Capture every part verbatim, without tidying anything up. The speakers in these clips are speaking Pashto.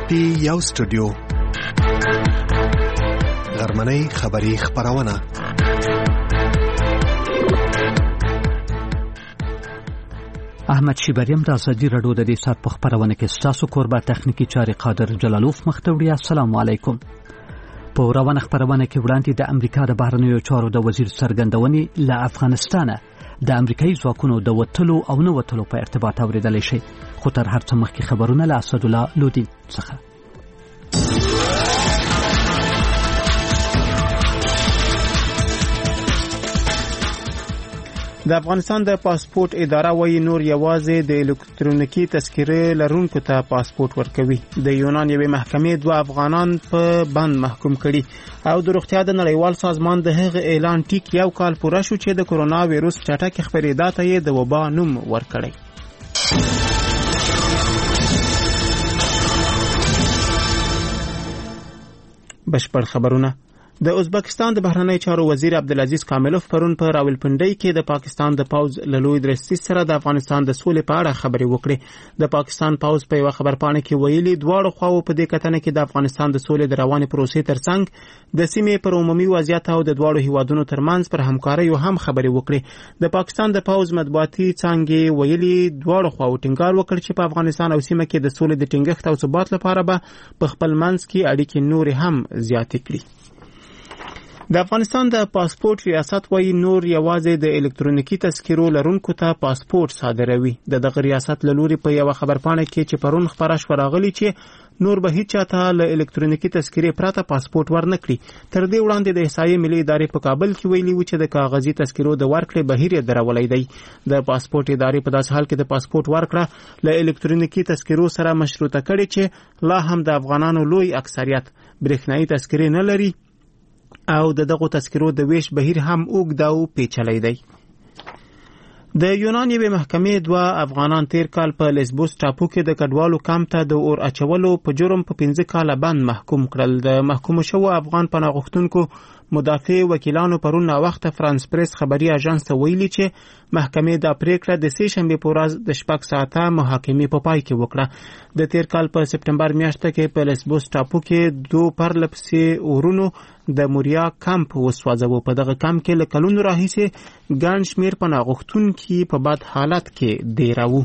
پی یو سټوډیو غرمنۍ خبری خبرونه. احمد شیبریم د ازادي رادیو د دې سات په خبرونه کې تاسو کوربه تخنیکی چاري قادر جلالوف مختوړي. السلام علیکم. په روانه خبرونه کې وړاندې د امریکا د بهرنیو چارو د وزیر څرګندونې له افغانستانه د امریکایي ځواکونو د وټلو او نه وټلو په ارتباط اوریدل شي. خو تر هر څه مخکې خبرونه له اسد الله لودین څخه. د افغانستان د پاسپورت اداره وایي نور یوازې د الکترونیکی تذکره لرونکو ته پاسپورت ورکوي. د یونان یوې محکمې دوه افغانان په بند محکوم کړي او د روغتیا د نړیوال سازمان د هغه اعلان ټیک یو کال پوره شو چې د کرونا وایروس چټک خپرېدا ته یې د وبا نوم ورکړی. بشپړ خبرونه. د ازبکستان د بهرنی چارو وزیر عبدالعزیز کاملوف پرون په راولپنډۍ کې د پاکستان د پوز له لوی درستي سره د افغانستان د سولې په اړه خبرې وکړې. د پاکستان پوز په یو خبرپاڼه کې ویلي دواړو خواو په دې کتنه کې د افغانستان د سولې د روانې پروسې ترڅنګ د سیمې پر عمومي وضعیت او د دواړو هیوادونو ترمنځ پر همکارۍ هم خبرې وکړې. د پاکستان د پوز مطبوعاتي څانګې ویلي دواړو خواو ټینګار وکړ چې په افغانستان او سیمه کې د سولې د ټینګښت او ثبات لپاره به په خپل منځ کې اړیکې نور هم زیاتې کړي. د افغانستان د پاسپورت ریاست وایي نور یوازې د الکترونیکی تذکرو لرونکو ته پاسپورت صادروي. د دغه ریاست له لوري په یو خبرپاڼه کې چې پرون خبره شوه راغلي چې نور به هیڅ چاته له الکترونیکی تذکرې پرته پاسپورت ورنکړي. تر دې وړاندې د احصایې ملي ادارې په کابل کې ویلي و چې د کاغذي تذکرو د ورکړې بهیر یې درولای دی. د پاسپورت ادارې په داسې حال کې د پاسپورت ورکړه له الکترونیکی تذکرو سره مشروطه کړي چې لا هم د افغانانو لوی اکثریت برېښنایي تذکرې نه لري او د دغه تذکرو د ویش بهیر هم اوږد او پیچلی دی. د یونان یوې محکمې دوه افغانان تیر کال په لیسبوس ټاپو کې د کډوالو کمپ ته د اور اچولو په جرم په پنځه کاله بند محکوم کړل. د محکوم شوو افغان پناه غوښتونکو مدافع وکیلانو پرون ناوخته فرانس پریس خبري اژانس ته ویلي چې محکمې دا پریکړه د سې شنبې په ورځ د شپږ ساعته محاکمې په پای کې وکړه. د تیر کال په سپټمبر میاشت کې په لیسبوس ټاپو کې دو پرلپسې اورونو د موریا کمپ وسوځاوه. په دغه کمپ کې له کلونو راهیسې ګڼ شمېر پناه غوښتونکي په بد حالت کې دیراوه.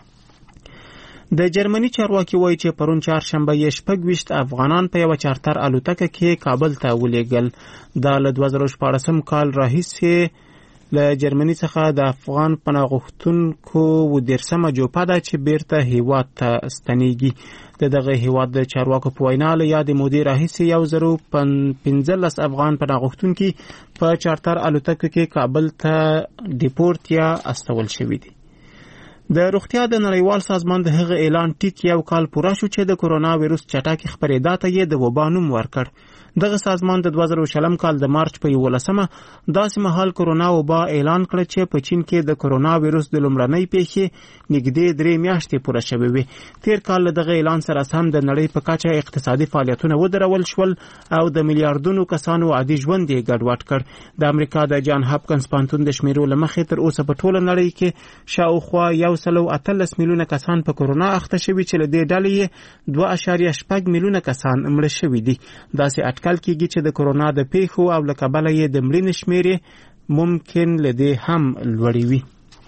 د جرمني چارواکي وایي چې پرون چهارشنبه یې شپږ ویشت افغانان په یوه چارتر الوتکه کې کابل ته ولېږل. دا له دوه زره شپاړسم کال راهیسې له جرمني څخه د افغان پناه غوښتونکو و دیرسمه جوپه ده چې بیرته هیواد ته ستنیږي. د دغه هیواد د چارواکو په وینا له یادې مودې راهیسې یو زرو پنځلس افغان پناه غوښتونکي په چارتر الوتکو کې کابل ته ډیپورت یا استول شوي دي. د روغتیا د نړیوال سازمان د هغه اعلان ټیک یو کال پوره شو چې د کرونا وایروس چټک خپرېدا ته یې د وبا نوم ورکړ. دغه سازمان د دوه زره شلم کال د مارچ په یولسمه داسې مهال کرونا وبا اعلان کړ چې په چین کې د کرونا وایروس د لومړنۍ پیښې نږدې درې میاشتې پوره شوې وې. تیر کال له دغه اعلان سره سم د نړۍ په کچه اقتصادي فعالیتونه ودرول شول او د میلیارډونو کسانو عادي ژوند یې ګډوډ کړ. د امریکا د جان هاپکنز پوهنتون د شمیرو له مخې تر اوسه په ټوله نړۍ کې شاوخوا یو سلو اتلس میلیونه کسان په کرونا اخته شوي چې له دې ډلې یې دوه اعشاریه شپږ میلیونه کسان مړه شوي دي. داسې اټکل کېږي چې د کرونا د پیښو او له کبله یې د مړینې شمېرې ممکن له دې هم لوړې وي.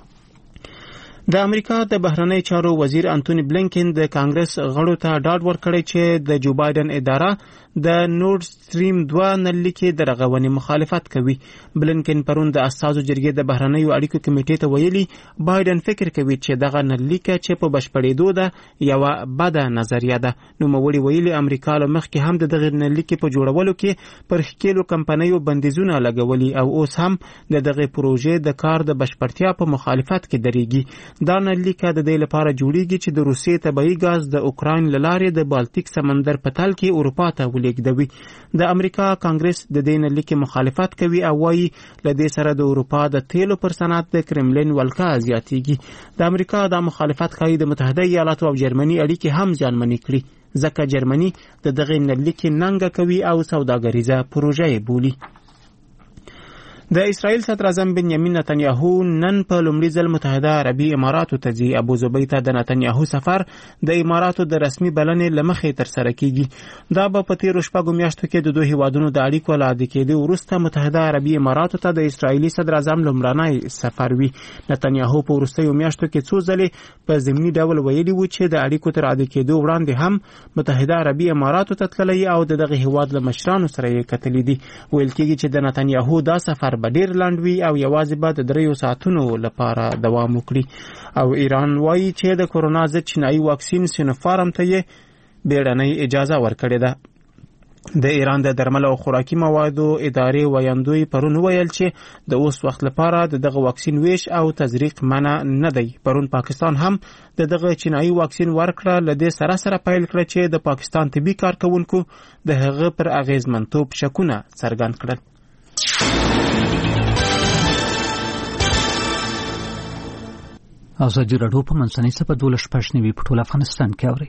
د امریکا د بهرنی چارو وزیر انټونی بلینکن د کانګرس غړو ته ډاډ ورکړی چې د جو بایدن اداره د نورډ سټریم دوه نللیکې د رغونې مخالفت کوي. بلینکن پرون د استازو جرګې د بهرنیو اړیکو کمیټې ته ویلي بایدن فکر کوي چې دغه نللیکه چې په بشپړېدو ده یوه بده نظریه ده. نوموړي ویلي امریکا له مخکې هم د دغه نللیکې په جوړولو کې پر ښکېلو کمپنیو بندیزونه لګولي او اوس هم د دغه پروژې د کار د بشپړتیا په مخالفت کې درېږي. دا نللیکه د دې لپاره جوړیږي چې د روسیې طبیعي ګاز د اوکراین له لارې د بالتیک سمندر په تل کې اروپا ته ولېږدوي. د امریکا کانګرس د دې نللیکې مخالفت کوي او وایي له دې سره د اروپا د تیلو پر صنعت د کرملین ولکه زیاتېږي. د امریکا دا مخالفت ښایي د متحده ایالاتو او جرمني اړیکې هم زیانمنې کړي ځکه جرمني د دغې نللیکې ننګه کوي او سوداګریزه پروژه یې بولي. د اسرائیل صدر اعظم بنیامین نتنیاهو نن په لومړي ځل متحده عربي اماراتو ته ځي. ابو ظبي ته د نتنیاهو سفر د اماراتو د رسمي بلنې له مخې ترسره کیږي. دا به په تیرو شپږو میاشتو کې د دوه هیوادونو د اړیکو له عادي کېدو وروسته متحده عربي اماراتو ته د اسرائیلي صدر اعظم لومړنی سفر وي. نتنیاهو په وروستیو میاشتو کې څو ځلې په ضمني ډول ویلي و چې د اړیکو تر عادي کېدو وړاندې هم متحده عربي اماراتو ته تللی او دغه هیواد له مشرانو سره یې کتلي دي. ویل کېږي چې د نتنیاهو دا سفر به ډیر لاند وي او یوازې به د دریو ساعتونو لپاره دوام وکړي. او ایران وایي چې د کورونا ضد چینایي واکسین سینوفارم ته یې بیړنۍ اجازه ورکړې ده. د ایران د درمل او خوراکي موادو ادارې ویاندوی پرون ویل چې د اوس وخت لپاره د دغه واکسین ویش او تزریق منع نه دی. پرون پاکستان هم د دغه چینایي واکسین ورکړه، له دې سره سره پیل کړه چې د پاکستان طبي کارکونکو د هغه پر اغیزمنتوب شکونه څرګند کړل. ازادي راډیو په منځنۍ سپه دولس شپږ نوي په ټول افغانستان کې اوري.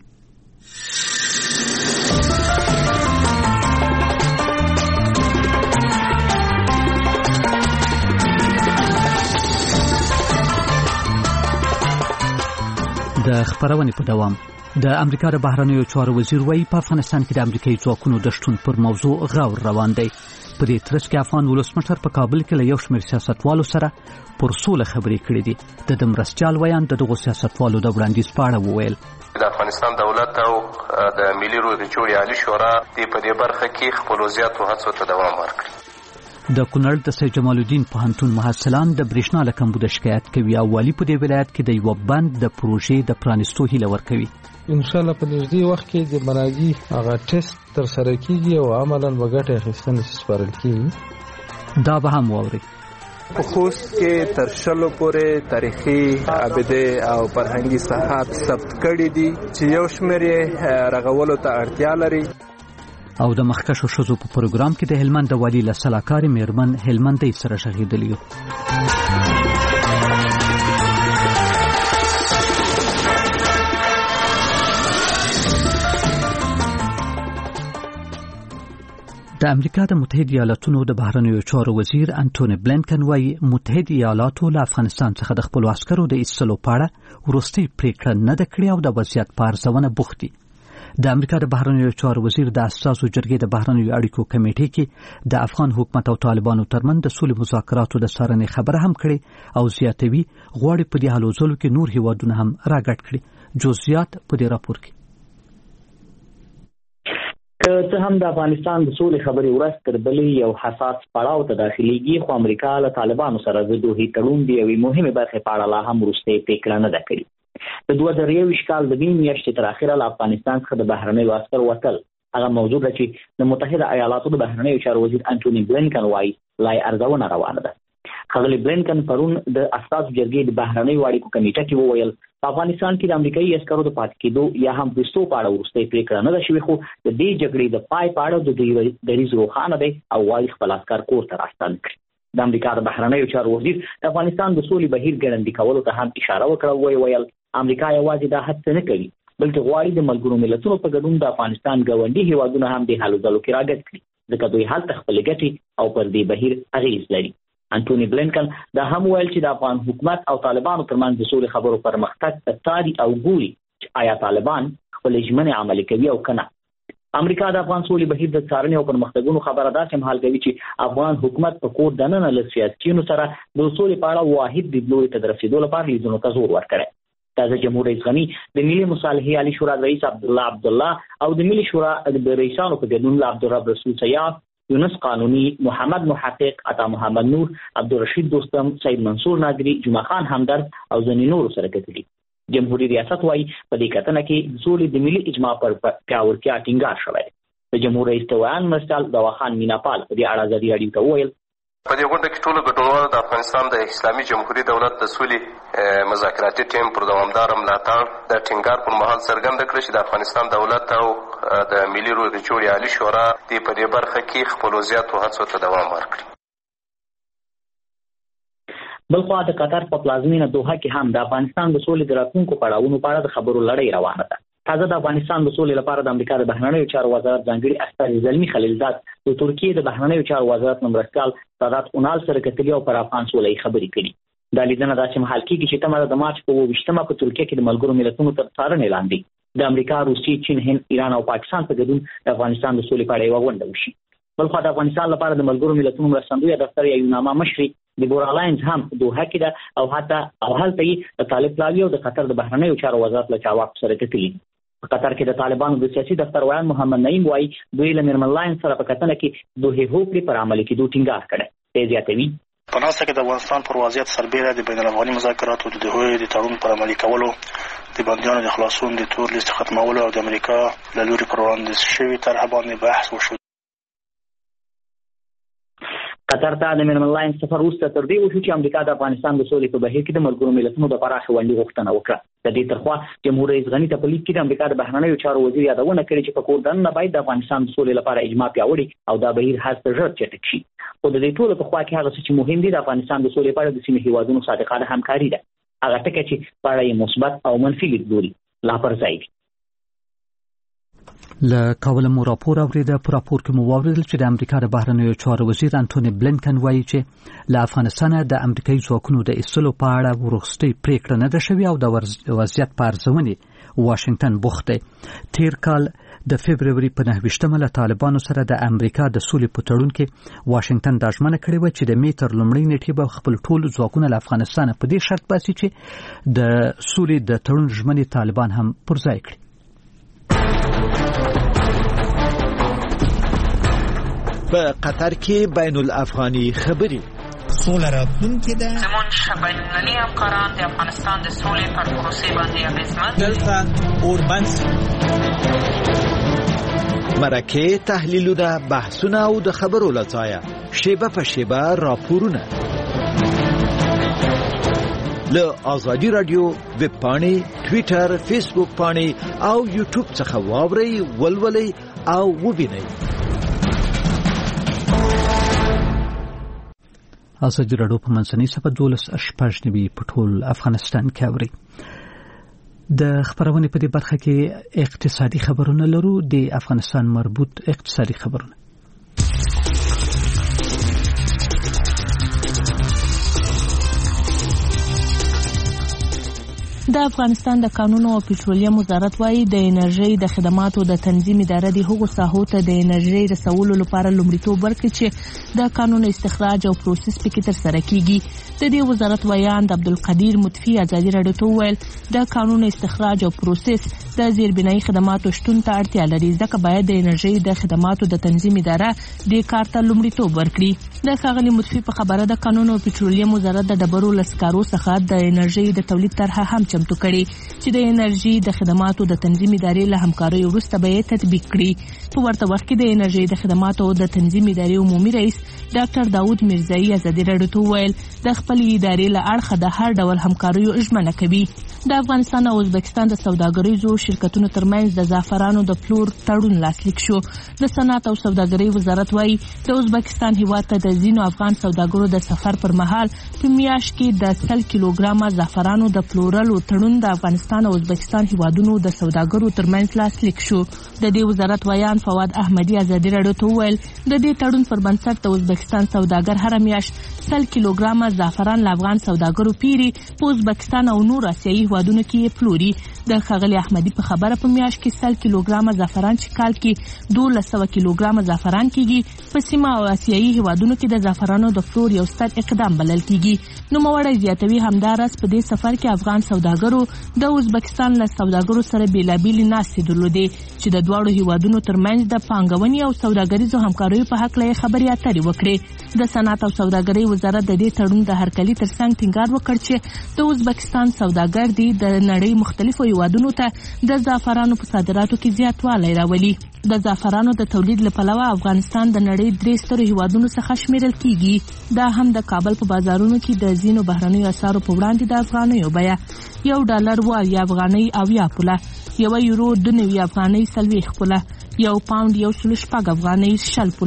د خبرونې په دوام د امریکا د بهرنیو چارو وزیر وایي په افغانستان کې د امریکایي ځواکونو د شتون پر موضوع غور روان دی. په دې ترڅ کې افغان ولسمشر په کابل کې له یو شمېر سیاستوالو سره پر سوله خبرې کړې دي. د د مرستیال ویان د دغو سیاستوالو د وړاندیز په اړه وویل. د افغانستان دولت او د ملي روغې جوړې عالي شورا د په دې برخه کې خپلو زیاتو هڅو ته دوام ورکړي. د کونړ د سید جمال الدین پوهنتون محصلان د برېښنا له کمبوده شکایت کوي او والي په دې ولایت کې د یوه بند د پروژې د پرانیستو هیله ورکوي. ان شاء الله په نږدې وخت کې د مناجي هغه ټیسټ تر سره کیږي او عملاً وګټه اخیستنه سپارل کیږي. دا به هم واوري. په خوست کې تر شلو پورې تاریخي عابده او فرهنګي ساحات ثبت کړي دي چې یو شمېر یې رغولو ته اړتیا لري. او د مخکښو ښځو په پروګرام کې د هلمند د والي له سلاکارې میرمن هلمندۍ سره شهیدلی یو. د امریکا د متحده ایالاتونو د بهرنیو چارو وزیر انټونی بلینکن وايي متحده ایالاتو له افغانستان څخه د خپلو عسکرو د ایستلو په اړه وروستۍ پریکړه نه ده کړې او د وضعیت په ارزونه بوخت دي. د امریکا د بهرنیو چارو وزیر د اساسو جرګې د بهرنیو اړیکو کمیټې کې د افغان حکومت او طالبانو ترمنځ د سولې مذاکراتو د څارنې خبره هم کړې او زیاتوي غواړي په دې هلو ځلو کې نور هیوادونه هم راګډ کړي. جزئیات په دې راپور کې. که څه هم د افغانستان د سولې خبرې ورځ تر بلې یو حساس پړاو ته داخليږي، خو امریکا له طالبانو سره د دوه تړون دی یوې مهمې برخې په اړه لا هم وروستۍ پریکړه نه ده کړې. د دوه زره یوویشت کال د مې میاشتې تر اخره له افغانستان څخه د بهرنیو عسکرو وتل هغه موضوع ده چې د متحده ایالاتو د بهرنیو چارو وزیر انټونی بلینکن وايي لا ارزونه روانه ده. ښاغلی بلینکن پرون د اساسو جرګې د بهرنیو اړیکو کمیټه کې وویل په افغانستان کې د امریکایي عسکرو د پاتې کېدو یا هم پوستو په اړه وروستۍ پریکړه نه ده شوې، خو د دې جګړې د پای په اړه د دوی دریځ روښانه دی او وايي خپل عسکر کور ته راستانه کړي. د امریکا د بهرنیو چارو وزیر د افغانستان د سولې بهیر ګړندي کولو ته هم اشاره وکړه. وایي ویل امریکا یوازې دا هڅه نه کوي بلکې غواړي د ملګرو ملتونو په ګډون د افغانستان ګاونډي هیوادونه هم د هلو ځلو کې راګډ کړي ځکه دوی هلته خپلې ګټې او پر دې بهیر اغیز لري. انټونی بلینکن دا هم ویل چې د افغان حکومت او طالبانو ترمنځ د سولې خبرو پرمختګ ته څاري او ګوري چې آیا طالبان خپلې ژمنې عملي کوي او که نه. امریکا د افغان سولې بهیر د څارنې او پرمختګونو خبره داسې مهال کوي چې افغان حکومت په کور دننه له سیاسیونو سره د سولې په اړه واحد لیدلوري ته د رسېدو لپاره لیدونو ته زور ورکړی. تازه جمهور رئیس غني د ملي مصالحې عالی شورا رئیس عبدالله عبدالله او د ملي شورا د رئیسانو په ګډون له عبدالرب رسول سیاف، یونس قانوني، محمد محقق، عطا محمد نور، عبدالرشید دوستم، سید منصور نادری، جمعه خان همدرد او ځینې نورو سره کتلي. جمهوریت ریاست وايي په دې کتنه کې سولې د ملي اجماع پر پیاوړتیا ټینګار شوی. د جمهور رئیس توان مرستال دواخان میناپال په دې اړه ازادي راډیو ته وویل په دې غونډه کې ټولو ګډونوالو د افغانستان د اسلامي جمهوریت دولت د سولې مذاکراتي ټیم پر دوامداره ملاتړ د ټینګار پر مهال څرګنده کړه چې د افغانستان دولت او د ملي روغې جوړې عالي شورا دې په دې برخه کې خپلو زیاتو هڅو ته دوام ورکړي. بلخوا د قطر په پلازمینه دوحه کې هم د افغانستان د سولې د راتلونکو پړاوونو په اړه د خبرو لړۍ روانه ده. تازه د افغانستان د سولې لپاره د امریکا د بهرنیو چارو وزارت ځانګړي استازي زلمي خلیلزاد د ترکیې د بهرنیو چارو وزارت مرستیال سادات اونال سره کتلي او پر افغان سولې خبرې کړي. دا لیدنه داسې مهال کېږي چې تمه د مارچ په اووه ویشتمه په ترکیه کې د ملګرو ملتونو تر څارنې لاندې د امریکا، روسیې، چین، هند، ایران او پاکستان په ګډون د افغانستان د سولې په اړه یوه غونډه وشي. بلخوا د افغانستان لپاره د ملګرو ملتونو مرستندویه دفتر یا یوناما مشري دیبورا لاینز هم په دوحه کې ده او حتی او هلته یې د طالب پلاوي او د قطر د بهرنیو چارو وزارت له چارواکو سره کتلي. په قطر کې د طالبانو د سیاسي دفتر ویان محمد نعیم وایي دوی له میرمن لاینز سره په کتنه کې دوه هوکړې پر عملي کېدو ټینګار کړی. دی زیاتوي په ناسته کې د افغانستان پر وضعیت سربېره د بین الافغاني مذاکراتو د هغوی د تړون پر عملي کولو، د بندیانو د خلاصون، د تور لیست ختمولو او د امریکا له لوري پر وړاندې شوي طرحه باندې بحث وشو. قطر ته د میرمن لاینز سفر وروسته تر دې وشو چې امریکا د افغانستان د سولې په بهیر کې د ملګرو ملتونو د پراخې ونډې غوښتنه وکړه. د دې ترخوا جمهور رئیس غني ته په لیک کې د امریکا د بهرنیو چارو وزیر یادونه کړې چې په کور دننه باید د افغانستان د سولې لپاره اجماع پیاوړې او دا بهیر هڅه ژر چټک شي. خو د دې ټولو په خوا کې هغه څه چې مهم دي د افغانستان د سولې په اړه د سیمې هیوادونو صادقانه همکاري ده. هغه ټکي چې په اړه یې مثبت او منفي لیدلوري لا پر ځای دي. له کابل مو راپور اوریده. په راپور کې مو واوریدل چې د امریکا د بهرنیو چارو وزیر انټونی بلینکن وایي چې له افغانستان د امریکایي ځواکونو د ایستلو په اړه وروستۍ پریکړه نه ده شوې او د وضعیت په ارزونې واشنگټن بوخت دی. تیر کال د فبروري په نهه ویشتمه له طالبانو سره د امریکا د سولې په تړون کې واشنگټن دا ژمنه کړې وه چې د می تر لومړۍ نیټې به خپل ټول ځواکونه له افغانستان په دې شرط باسي چې د سولې د تړون ژمنې طالبان هم پر ځای کړي. په قطر کې بین الافغاني خبرې سوله راتلونکې ده. زموږ بینالمللي همکاران د افغانستان د سولې پر پروسې باندې اغېزمن دلته اوربند مرکه، تحلیلونه، بحثونه او د خبرو له ځایه شیبه په شیبه راپورونه له آزادي رادیو ویب پاڼې، ټویټر، فیسبوک پاڼې او یوټیوب څخه واورئ، ولولئ او وبینئ. آزادي رادیو په منځنۍ صفحه دولس شپږ نوي په ټول افغانستان کې اوري. د خبرونې په دې برخه کې اقتصادي خبرونه لرو. د افغانستان مربوط اقتصادي خبرونه. د افغانستان د کانونو او پټرولیم وزارت وايي د انرژي د خدماتو د تنظیم اداره د هغو ساحو ته د انرژي رسولو لپاره لومړیتوب ورکړي چې د کانونو استخراج او پروسس پکې تر سره کیږي. د دې وزارت ویان د عبدالقدیر مطفی ازادي رادیو ته وویل د کانونو استخراج او پروسس د زیربنایي خدماتو شتون ته اړتیا لري، ځکه باید د انرژي د خدماتو د تنظیم اداره د کار ته لومړیتوب ورکړي. د ښاغلي مطفی په خبره د کانونو او پټرولیم وزارت د ډبرو لسکارو څخه د انرژي د تولید طرحه هم چمتو کړي چې د انرژي د خدماتو د تنظیم ادارې له همکارۍ وروسته به یې تطبیق کړي. په ورته وخت کې د انرژي د خدماتو د تنظیم ادارې عمومي رئیس ډاکټر داود میرزایی ازادي رادیو ته وویل د خپل ادارې له اړخه د هر ډول همکاریو ژمنه کوي. د افغانستان او ازبکستان د سوداګریزو شرکتونو ترمنځ د زعفرانو د پلور تړون لاسلیک شو. د صنعت او سوداګرۍ وزارت وايي د ازبکستان هیواد ته د ځینو افغان سوداګرو د سفر پر مهال په میاشت کې د سل کیلوګرامه زعفرانو د پلورلو تړون د افغانستان او ازبکستان هیوادونو د سوداګرو ترمنځ لاسلیک شو. د دې وزارت ویان فواد احمدی ازادي رادیو ته وویل د دې تړون پر بنسټ د ازبکستان سوداګر هر میاشت سل کیلوګرامه زعفران له افغان سوداګرو پیري په ازبکستان او نور آسیایي هیوادونو کې پلوري. د ښاغلي احمدی په خبره په میاشت کې سل کیلوګرامه زعفران چې کال کې دولس سوه کیلوګرامه زعفران کیږي په سیمه او آسیایي هیوادونو کې د زعفرانو د پلور یو ستر اقدام بلل کیږي. نوموړی زیاتوي همداراز په دې سفر کې افغان سوداګرو د ازبکستان له سوداګرو سره بیلابیلې ناستې درلودې چې د دواړو هیوادونو ترمنځ د پانګونې او سوداګریزو همکاریو په هکله یې خبرې اترې وکړې. د صنعت او سوداګرۍ وزارت د دې تړون د هرکلي ترڅنګ ټینګار وکړ چې د ازبکستان سوداګر دي د نړۍ مختلفو هیوادونو ته د زعفرانو په صادراتو کې زیاتوالی راولي. د زعفرانو د تولید له پلوه افغانستان د نړۍ درې سترو هیوادونو څخه شمیرل کیږي. دا هم د کابل په بازارونو کې د ځینو بهرنیو اسعارو په وړاندې د افغانیو بیه یو ډالر اویا افغانۍ اویا پوله، یو یورو دوه نوي افغانۍ څلوېښت پوله، یو پاونډ یو سل شپږ افغانۍ شل پوله،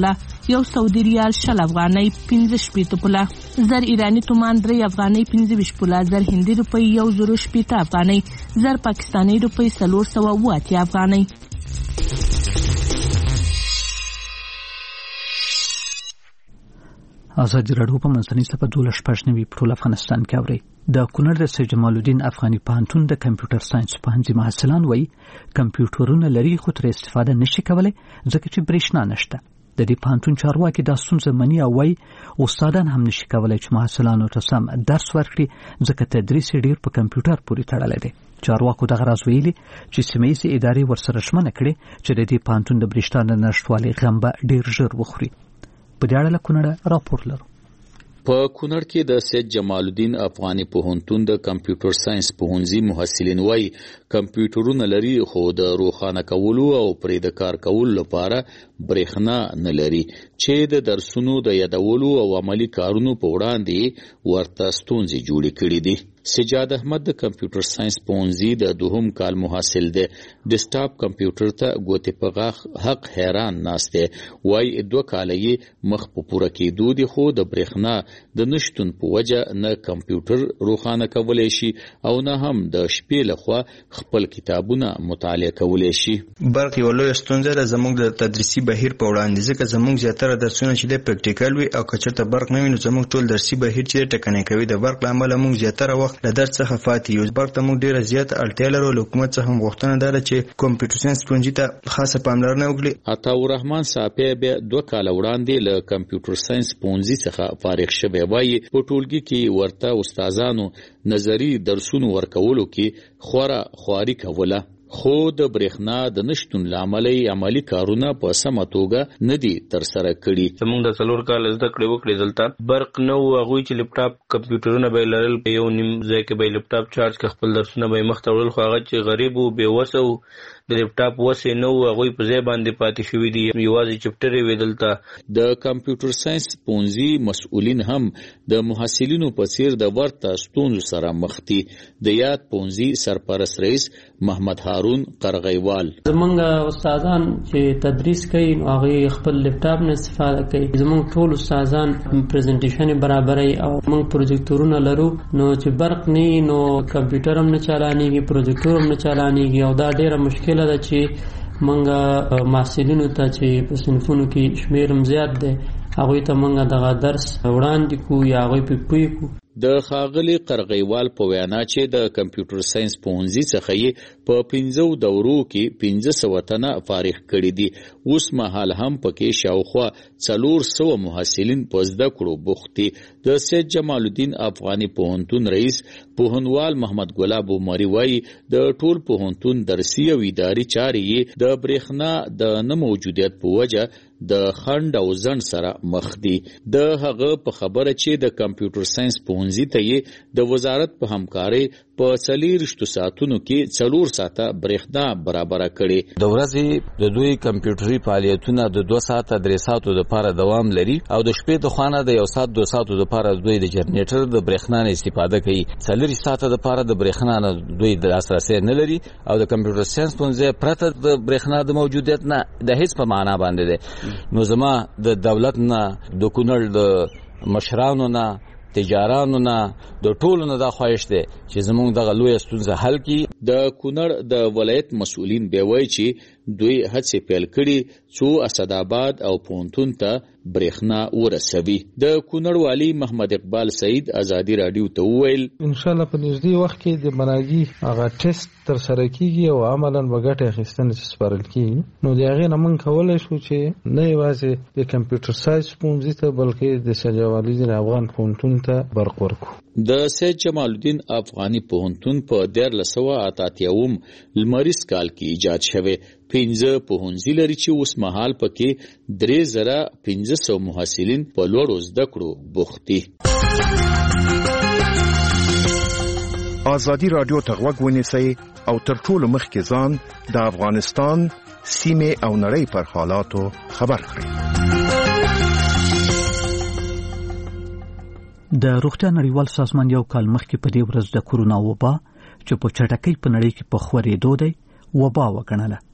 یو سعودي ریال شل افغانۍ پنځه شپېته پوله، زر ایرانی تومان درې افغانۍ پنځه ویشت پوله، زر هندي روپۍ یو زر شپېته افغانۍ، زر پاکستاني روپۍ څلور سوه اوه اتیا افغانۍ. ازادي راډیو په منځنۍ صفحه دولس شپږ نوي په ټول افغانستان کې اوري. د کونړ د سید جمال الدین افغاني پوهنتون د کمپیوټر ساينس پوهنځي محصلان وایي کمپیوټرونه لري خو ترې استفاده نشي کولای ځکه چې برېښنا نشته. د دې پوهنتون چارواکي دا ستونزه مني او وایي استادان هم نشي کولای چې محصلانو ته سم درس ورکړي ځکه تدریس ډیر په کمپیوټر پورې تړلی دی. چارواکو دغه راز ویلي چې سیمه ییزې ادارې ورسره ژمنه کړې چې د دې پوهنتون د برېښنا د نشتوالي غم به ډیر ژر وخوري. په دې اړه له کونړه راپور لرو. په کونړ کې د سید جمال الدین افغاني پوهنتون د کمپیوټر ساينس پوهنځي محصلین وایي کمپیوټرونه لري خو د روښانه کولو او پرې د کار کولو لپاره برېښنا نه لري چې د درسونو د یادولو او عملی کارونو په وړاندې ورته ستونزې جوړې کړې دي. سجاد احمد د کمپیوټر ساينس پوهنځي د دوهم کال محصل دی. ډیسکټاپ کمپیوټر ته ګوتې په غاښ حق حیران ناست دی. وایي دوه کاله یې مخ په پوره کېدو دي خو د برېښنا د نشتون په وجه نه کمپیوټر روښانه کولی شي او نه هم د شپې لخوا خپل کتابونه مطالعه کولی شي. برق یو لویه ستونزه ده زموږ د تدریسي بهیر په وړاندې ځکه زموږ زیاتره درسونه چې د پریکټیکل وي او که چېرته برق نه وي نو زموږ ټول درسي بهیر چې ټکنی کوي. د برق له امله موږ زیاتره وخت له درس څخه فاتې یو. برق ته موږ ډیره زیاته اړتیا لرو. له حکومت څخه هم غوښتنه ده چې کمپیوټر ساينس پوهنځي ته خاصه پاملرنه وکړي. عطاالرحمن صافی بیا دوه کاله وړاندې له کمپیوټر ساينس پوهنځي څخه فارغ شوی. وایي په ټولګي کې ورته استادانو نظری درسونو ورکولو کې خورا خواري کوله خو د برېښنا د نشتون لامل عملی کارونه په سمه توګه نه دي تر سره کړي. زموږ د څلور کال زده کړې وکړې دلته برق نه و. هغوی چې لپټاپ کمپیوټرونه به لرل یو نیم ځای کې به لپټاپ چارج که خپل درسونه به مخ ته وړل خو هغه چې غریب و بې وسه و د لپټاپ وسې نه و هغوی په ځای باندې پاتې شوي دي. یوازې چپټرې وې دلته. د کمپیوټر ساينس پوهنځي مسؤلین هم د محصلینو په څیر د ورته ستونزو سره مخ دي. د یاد پوهنځي سرپرست رئیس محمد هارون قرغیوال زمونږ استادان چې تدریس کوي هغه خپل لپټاپ نه استفاده کوي. زمونږ ټول استادان پریزنټیشن برابرای او موږ پروجیکټورونه لرو نو چې برق نه نو کمپیوټر هم نه چالانېږي پروجیکټور هم نه چالانېږي او دا ډیره مشکله ده چې موږ محصلینو ته چې په صنفونو کې شمیر هم زیات دی هغوی ته موږ دغه درس وړاندې کوو یا هغوی پې پوه کړو. د ښاغلي قرغیوال په وینا چې د کمپیوټر ساينس پوهنځي څخه یې په پنځو دورو کې پنځه سوه تنه فارغ کړي دي. اوس مهال هم پکې شاوخوا څلور سوه محصلین په زده کړو بوخت دي. د سید جمال الدین افغاني پوهنتون رئیس پوهنوال محمد ګلاب عمري وایي د ټول پوهنتون درسي او اداري چارې یې د برېښنا د نه موجودیت په وجه د خنډ او ځنډ سره مخ دي. د هغه په خبره چې د کمپیوټر ساينس پوهنځي ته یې د وزارت په همکارۍ په څلېرویشتو ساعتونو کې څلور ساعته برېښنا برابره کړې. د ورځې د دوی کمپیوټري فعالیتونه د دوه ساعته درې ساعتو لپاره دوام لري او د شپې د خوانه د یو ساعت دوه ساعتو لپاره دوی د جنریټر د برېښنا نه استفاده کوي. څلېرویشت ساعته لپاره د برېښنا نه دوی د لاسرسي نه لري او د کمپیوټر ساينس پوهنځي پرته د برېښنا د موجودیت نه د هیڅ په معنا باندې ده. نو زما د دولت نه د کونړ د مشرانو نه تجارانو نه د ټولو نه دا خواهش دی چې زموږ دغه لویه ستونزه حل کړي. د کونړ د ولایت مسؤلین بیا وایي چې دوی هڅې پیل کړي څو اسداباد او پوهنتون ته برېښنا ورسوي. د کونړ والی محمد اقبال سعید ازادي راډیو ته وویل ان شاء الله په نږدې وخت کې د مناجي هغه ټیسټ تر سره کیږي او عملاً وګټه اخیستنه سپارل کیږي. نو د هغې نه موږ کولی شو چې نه یوازې د کمپیوټر ساينس پوهنځي ته بلکې د سید جمال الدین افغان پوهنتون ته برق ورکړو. د سید جمال الدین افغاني پوهنتون په دیارلس سوه اته اتیاوم لمریز کال کې ایجاد شوی. پنځه پوهنځي لري چې اوس مهال پکې درې زره پنځه سوه محصلین په لوړو زده کړو بوخت دي. ازادي راډیو ته غوږ ونیسئ او تر ټولو مخکې ځان د افغانستان سیمې او نړۍ پر حالاتو خبر کړئ. د روغتیا نړیوال سازمان یو کال مخکې په دې ورځ د کورونا وبا چې په چټکۍ په نړۍ کې په خورېدو دی وبا وګڼله.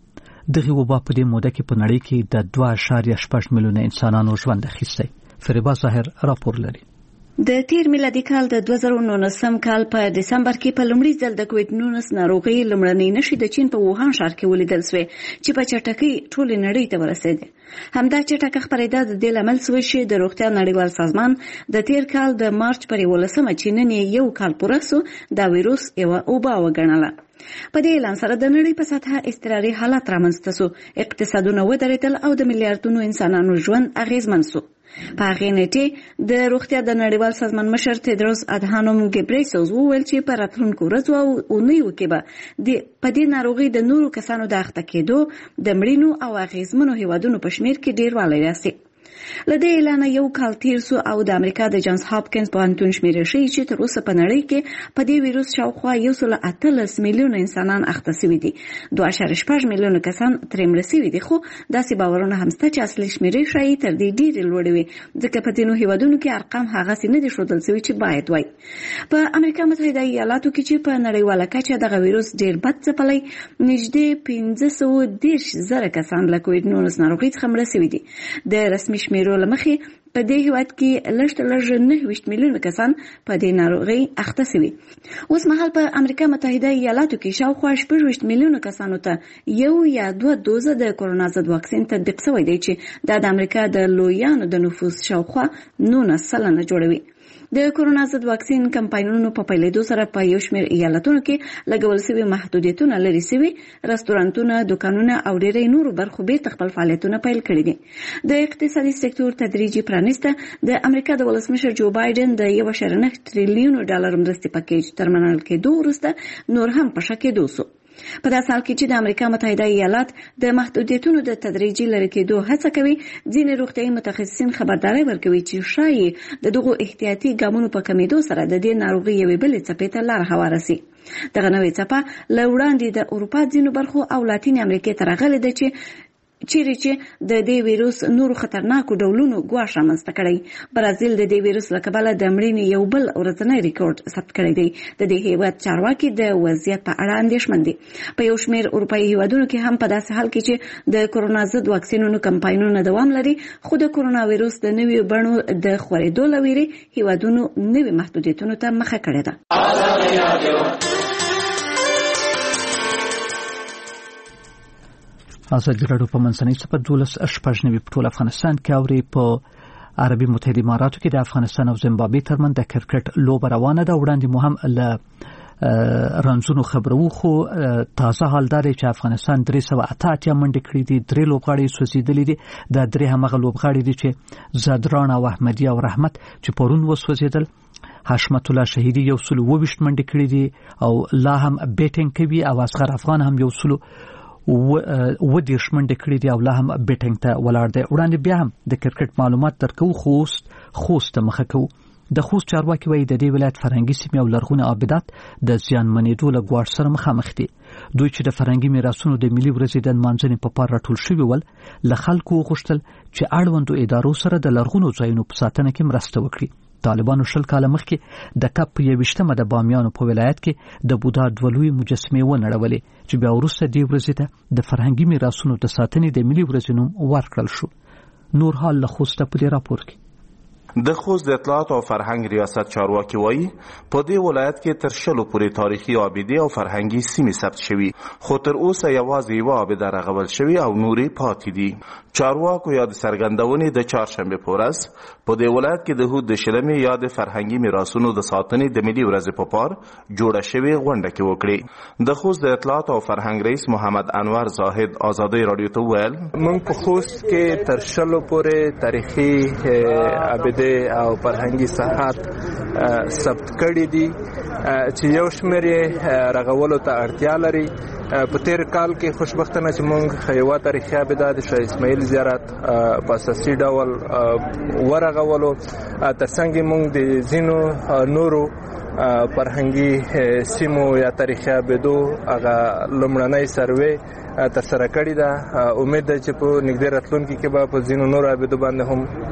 دغه وبا په دې موده کې په نړۍ کې د دوه اعشاریه شپږ میلیونه انسانانو ژوند اخیستی. فریبا ظاهر راپور لري. د تیر میلادي کال د دوه زره نولسم کال په دسمبر کې په لومړي ځل د کووډ نولس ناروغي لومړنۍ نښې د چین په ووهان ښار کې ولیدل شوې چې په چټکۍ ټولې نړۍ ته ورسېدې. همدا چټکه خپرېدا د دې لامل شوی چې د روغتیا نړیوال سازمان د تیر کال د مارچ پر یولسمه چې نن یو کال پوره سو دا وایروس یوه وبا وګڼله. په دې اعلان سره د نړۍ په سطحه اضطراري حالت رامنځته سو، اقتصادونه ودرېدل او د میلیارډونو انسانانو ژوند اغیزمن سو. په هغې نیټې د روغتیا د نړیوال سازمان مشر تدروس ادهانوم ګبریسوس وویل چې په راتلونکو ورځو او اونیو کې به په دې ناروغۍ د نورو کسانو د اخته کېدو د مړینو او اغیزمنو هیوادونو په شمیر کې ډیروالی راسي. له دې اعلانه یو کال تیر سو او د امریکا د جانز هاپکینز پوهنتون شمیرې ښیي چې تر اوسه په نړۍ کې په دې ویروس شاوخوا یو سل اتلس میلیونه انسانان اخته شوي دي. دوه اعشاریه شپږ میلیونه کسان ترې مړه شوي دي، خو داسې باورونه هم شته چې اصلي شمیرې ښایي تر دې ډېرې لوړې وي، ځکه په ځینو هیوادونو کې ارقام هغسې نه دي ښودل شوي چې باید وای. په امریکا متحده ایالاتو کې چې په نړیواله کچه دغه ویروس ډېر بد ځپلی، نږدې پنځه سوه دېرش زره کسان له کووډ نولس ناروغۍ څخه مړه شوي دي. د رسمي شمیرو له مخې په دې هیواد کې لږ تر لږه نهه ویشت میلیونه کسان په دې ناروغۍ اخته شوي. اوس مهال په امریکا متحده ایالاتو کې شاوخوا شپږ ویشت میلیونه کسانو ته یو یا دوه دوزه د کرونا ضد واکسین تطبیق شوی دی چې دا د امریکا د لویانو د نفوس شاوخوا نولس سلنه جوړوي. د کرونا ضد واکسین کمپاینونو په پیلېدو سره په یو شمېر ایالتونو کې لګول شوي محدودیتونه لرې شوي، رستورانتونه، دوکانونه او ډېری نورو برخو بیرته خپل فعالیتونه پیل کړي دي. د اقتصادي سکتور تدریجي پرانیسته د امریکا د ولسمشر جو بایدن د یو اعشاریه نهه تریلیونو ډالر مرستې پکیج تر منل کېدو وروسته نور هم په ښه کېدو سو. په داسې حال کې چې د امریکا متحده ایالات د محدودیتونو د تدریجي لرې کېدو هڅه کوي، ځینې روغتیایي متخصصین خبرداری ورکوي چې ښایي د دغو احتیاطي ګامونو په کمېدو سره د دې ناروغۍ یوې بلې څپې ته لار هواره سي. دغه نوې څپه له وړاندې د اروپا ځینو برخو او لاتین امریکې ته راغلې ده چې چیرې چې د دې ویروس نورو خطرناکو ډولونو ګواښ رامنځته کړی. برازیل د دې ویروس له کبله د مړینې یو بل ورځنی ریکارډ ثبت کړی دی. د دې هیواد چارواکي د وضعیت په اړه اندېښمن دي. په یو شمېر اروپایي هیوادونو کې هم په داسې حال کې چې د کرونا ضد واکسینونو کمپاینونه دوام لري، خو د کرونا ویروس د نویو بڼو د خورېدو له ویرې هیوادونو نوي محدودیتونو ته مخه کړې ده. ازادي راډیو په منځنۍ صفر دولس شپږ نوي په ټول افغانستان کې اوري. په عربي متحده اماراتو کې د افغانستان او زیمبابوې ترمنځ د کرکټ لوبه روانه ده. وړاندې مو هم له رنځونو خبرو، خو تازه حال دا دی چې افغانستان درې سوه اته اتیا منډې کړې دي، درې لوبغاړي سوځېدلي دي. دا درې همغه لوبغاړي دي چې زادران او احمدي او رحمت چې پرون وسوځېدل. حشمت الله شهیدي یو سل اوویشت منډې کړې دي او لا هم بیټینګ کوي، او اصغر افغان هم یو سل و ودیش منډې کړې دي او لا هم بیټینګ ته ولاړ دی. وړاندې بیا هم د کرکټ معلومات درکو، خوست خوست ته مخه کوو. د خوست چارواکي وایي د دې ولایت فرهنګي سیمې او لرغوني عابدات د زیانمنېدو له ګواښ سره مخامخ دي. دوی چې د فرهنګي میراثونو د ملي ورځې د نمانځنې په پار راټول شوي ول، له خلکو وغوښتل چې اړوندو ادارو سره د لرغونو ځایونو په ساتنه کې مرسته وکړي. طالبانو شل کاله مخکې د کپ په یویشتمه د بامیانو په ولایت کې د بودا دوه لوی مجسمې ونړولې، چې بیا وروسته دې ورځې ته د فرهنګي میراثونو د ساتنې د ملي ورځې نوم ورکړل شو. نور حال له خوسته په دې راپور کې. د خوست د اطلاعات او فرهنګ ریاست چارواکي وایي په دې ولایت کې تر شلو پورې تاریخي عابدې او فرهنګي سیمې ثبت شوي، خو تر اوسه یوازې یوه عابده رغول شوي او نورې پاتې دي. چارواکو یا د څرګندونې د چهارشنبې په ورځ په دې ولایت کې د هود د شلمې یا د فرهنګي میراثونو د ساتنې د ملي ورځې په پار جوړه شوې غونډه کې وکړې. د خوست د اطلاعات او فرهنګ رئیس محمد انور زاهد ازادۍ راډیو ته وویل موږ په خوست کې تر شلو پورې تاریخي عابدې او فرهنګي ساحات ثبت کړي دي چې یو شمېر یې رغولو ته اړتیا لري. په تیر کال کې خوشبختانه چې موږ یوه تاریخي عابده د شاه اسماعیل زیارت په اساسي ډول ورغولو، ترڅنګ موږ د ځینو نورو فرهنګي سیمو یا تاریخي عابدو هغه لومړنۍ سروې ترسره کړې ده. امید ده چې په نږدې راتلونکي کې به په ځینو نورو عابدو باندې هم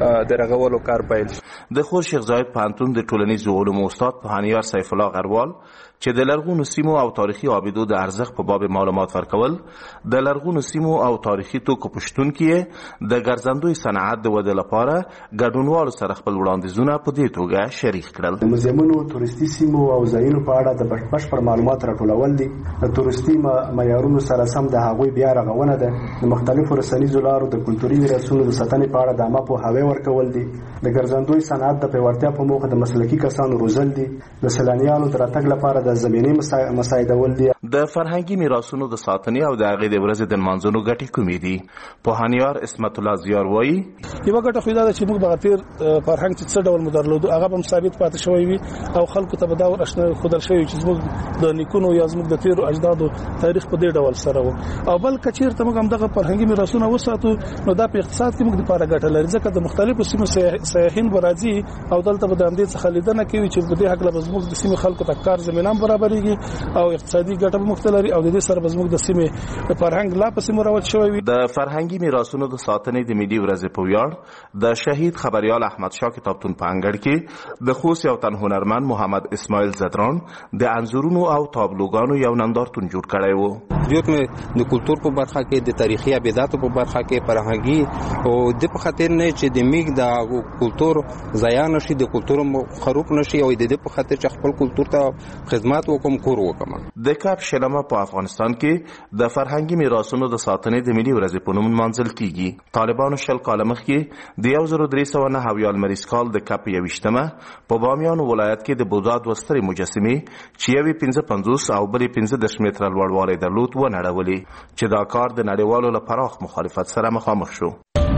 د رغولو کار پیل شو. د خوست شیخ زاید پوهنتون د ټولنیزو علومو استاد پوهنیار سیف الله غروال چې د لرغونو سیمو او تاریخي آبادو د ارزښت په باب معلومات ورکول، د لرغونو سیمو او تاریخي توکو په شتون کې د ګرځندوی صنعت د ودې لپاره ګډونوالو سره خپل وړاندیزونه په دې توګه شریک کړل. د موزیمونو، تورستي سیمو او ځایونو په اړه د بشپړ معلومات راټولول دي. د تورستي معیارونو سره سم د هغوی بیا رغونه ده. د مختلفو رسنیزو لارو د کلتوري میراثونو د ساتنې په اړه د عامه پوهاوی ورکول دي. د ګرځندوی صنعت د پیاوړتیا په موخه د مسلکي کسانو روزل دي. د سیلانیانو د راتګ لپاره د زمینې مساعدول دي. د فرهنګي میراثونو د ساتنې او د هغې د ورځې د نمانځنو ګټې کومې دي؟ پوهنیار اسمت الله زیار وایي یوه ګټه خو دا ده چې موږ به تېر فرهنګ چې څه ډول مو درلودو هغه به هم ثابت پاتې شوی وي او خلکو ته به دا ښودل شوی چې زموږ د نیکونو یا زموږ د تېرو اجدادو تاریخ په دې ډول سره و. او بل که چېرته موږ همدغه فرهنګي میراثونه وساتو نو دا په اقتصاد کې موږ دپاره ګټه لري، ځکه د مختلفو سیمو سیاحین به راځي او دلته به د همدې څخه لیدنه کوي چې په دې هکله به زموږ د سیمې خلکو ته کار زمینه هم برابرېږي او اقتصادي ګټه به موږ ته لري او د دې سره به زموږ د سیمې فرهنګ لا پسې مروج شوی وي. د فرهنګي میراثونو د ساتنې د ملي ورځې په ویاړ د شهید خبریال احمد شاه کتابتون په انګړ کې د خوست یو تن هنرمند محمد اسماعیل زدران د انځورونو او تابلوګانو یو نندارتون جوړ کړی و. دیوت مې د کلتور په برخه کې د تاریخي ابیاتو په برخه کې فرهنګي او د په خاطر نه چې د میګ د کلتور ضایع نشي، د کلتور خروب نشي او د دې په خاطر چې خپل کلتور ته خدمات وکم کور وکم. د کاپ شلمه په افغانستان کې د فرهنګي میراثونو د ساتنې د ملي ورځې په نوم نمانځل کیږي. طالبانو شل کاله مخکې د یو زر درې سوه نهه اویا لمریز کال د کاپ یویشتمه په بامیان ولایت کې د بودا دوه سترې مجسمې چې یوې پنځه پنځوس او بلې پنځه دېرش متره لوړوالی درلود ونړولې چې دا کار د نړیوالو له پراخ مخالفت سره مخامخ شو.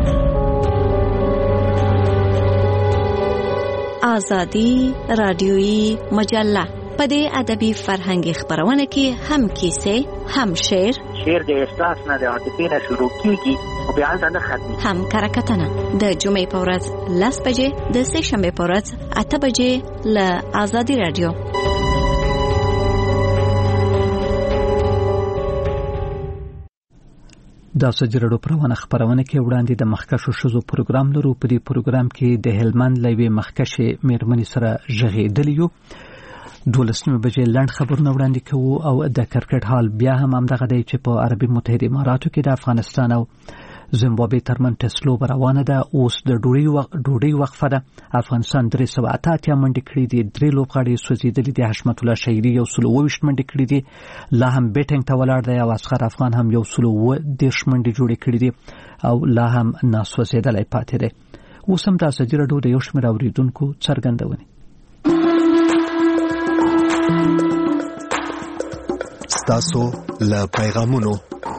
آزادی رادیویی مجله په دې ادبي فرهنګي خبرونه کې هم کیسې، هم شعر، شعر د احساس نه د عاطفې نه شروع کیږي او بیا نه ختمي، هم کرکټنه د جمعې په ورځ لس بجې، د سه شنبې په ورځ اته بجې له آزادي رادیو. دا سجرړو پروانه خبرونه کې وړاندې د مخکښو شوزو پروګرام لرو. په دې پروګرام کې د هلمند لوي مخکښې میرمنې سره ژغېدلی یو. دولسمه بجې لنډ خبرونه وړاندې کوو او د کرکټ حال بیا هم همدغه دی چې په عربي متحده اماراتو کې د افغانستان او زیمبابوې ترمن ټسلو روانه ده. اوس د ډوډۍ وقفه ده. افغانستان درې سوه اته اتیا منډې کړې دي، درې لوبغاړي سوځېدلي دي. حشمت الله شهیري یو سل اوه ویشت منډې کړې دي، لا هم بیټینګ ته ولاړ دی. او اصغر افغان هم یو سل اوه دېرش منډې جوړې کړې دي او لا هم ناسوځېدلی پاتې دی. اوس هم د ازادي راډیو د یو شمېر اورېدونکو څرګندونې. ستاسو له پیغامونو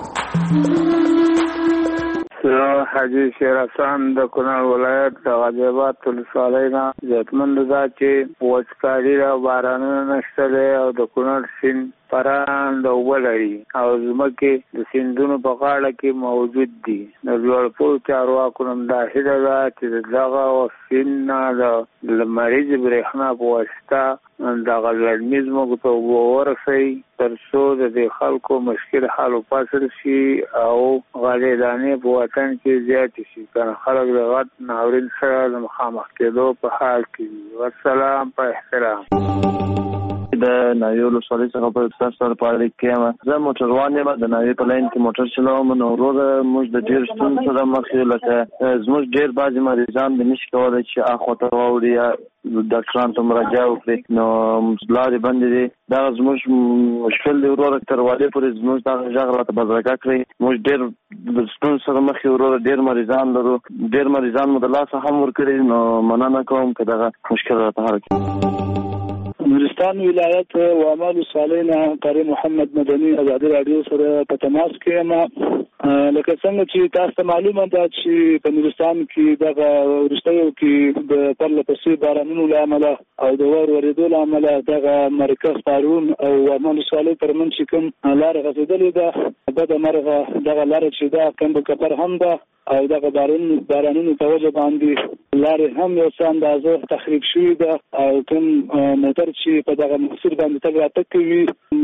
حاجی شیر حسن د کونړ ولایت د غازیاباد ولسوالۍ نه ضرورتمند ده چې وچکالي او بارانونه نشته دی او د کونړ سیند پران د اوبه لري او ځمکې د سیندونو په غاړه کې موجود دي. د لوړپوړو چارواکو نه دا هیله ده چې د دغه سیند نه د لمریزې برېښنا په واسطه دغه لړمیز موږ ته اوبه ورسوي تر څو د دې خلکو مشکل حل وپاشل شي او غلې دانې په وطن کې زیاتې شي. کنه خلک د غټ ناورین سره د مخامخ کېدو په حال کې دي. والسلام په احترام. د ناوې ولسوالۍ څخه په تاسو سره په اړیکه کې یم. زه موټروان یم، د ناوې په لاین کې موټر چلوم. نو وروره موږ د ډېر ستونزو سره مخ یو، لکه زموږ ډېر بعضې مریضان د نشي کولی چې اخواته واوړي یا ډاکټرانو ته مراجعه وکړي، نو لارې بندې دي. دغه زموږ مشکل دی وروره. تر والې پورې زموږ دغه غږ راته بدرګه کړئ. موږ ډېر د ستونزو سره مخ یو وروره، ډېر مریضان لرو، ډېر مریضان مو د لاسه هم ورکړي. نو مننه کوم که دغه مشکل راته حل کړي. نورستان ولایت و اعمال صالحین قاری محمد مدني ازادي رادیو سره په تماس کې یم. لکه څنګه چې تاسو ته معلومه ده چې په نورستان کې دغه وروستیو کې د پرله پسې بارانونو له امله او د اور ورېدو له امله دغه مرکز پارون او اعمال صالح ترمنځ چې کوم لاره غځېدلې ده، بده مرغه دغه لاره چې ده کمبل کپر هم ده او دغه بارانونو بارانونو په وجه باندې لارې هم یو څه اندازه تخریب شوې ده او کوم موټر چې په دغه مسیر باندې تګ راتګ کوي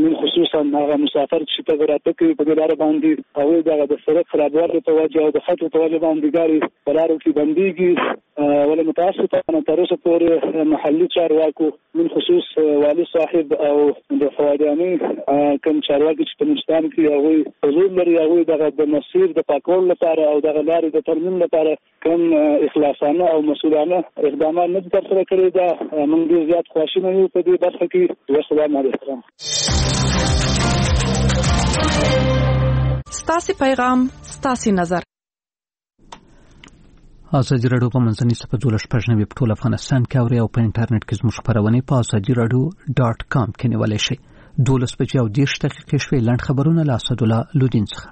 من خصوصا هغه مسافر چې په راته کې په لار باندې او دغه د سړک خرابوالي په وجه او د خطو په وجه باندې ګاډي په لارو کې بنديږي ولې متاسفانه تر اوسه پورې محلي چارواکو من خصوص والي صاحب او د فوادیاني کوم چارواکي چې په نورستان کې هغه حضور لري هغه دغه د مسیر د پاکول لپاره او دغه لارې د ترمیم لپاره کوم اخلاصانه او مسؤلانه اقدامات نه ترسره کړي دا موږ ډېر زیات خواشینه یو په دې برخه کې. والسلام علیکم. ستاسو پیغام ستاسو نظر. ازادي راډیو په منځني صفحه دولس پښنوي په ټول افغانستان کې اوري او په انټرنیټ کې زموږ خبرونه په ازادي راډیو ډاټ کام کې نیولای شئ. دولس بجې او دېرش دقیقې شوي لنډ خبرونه له اسدالله لودین څخه.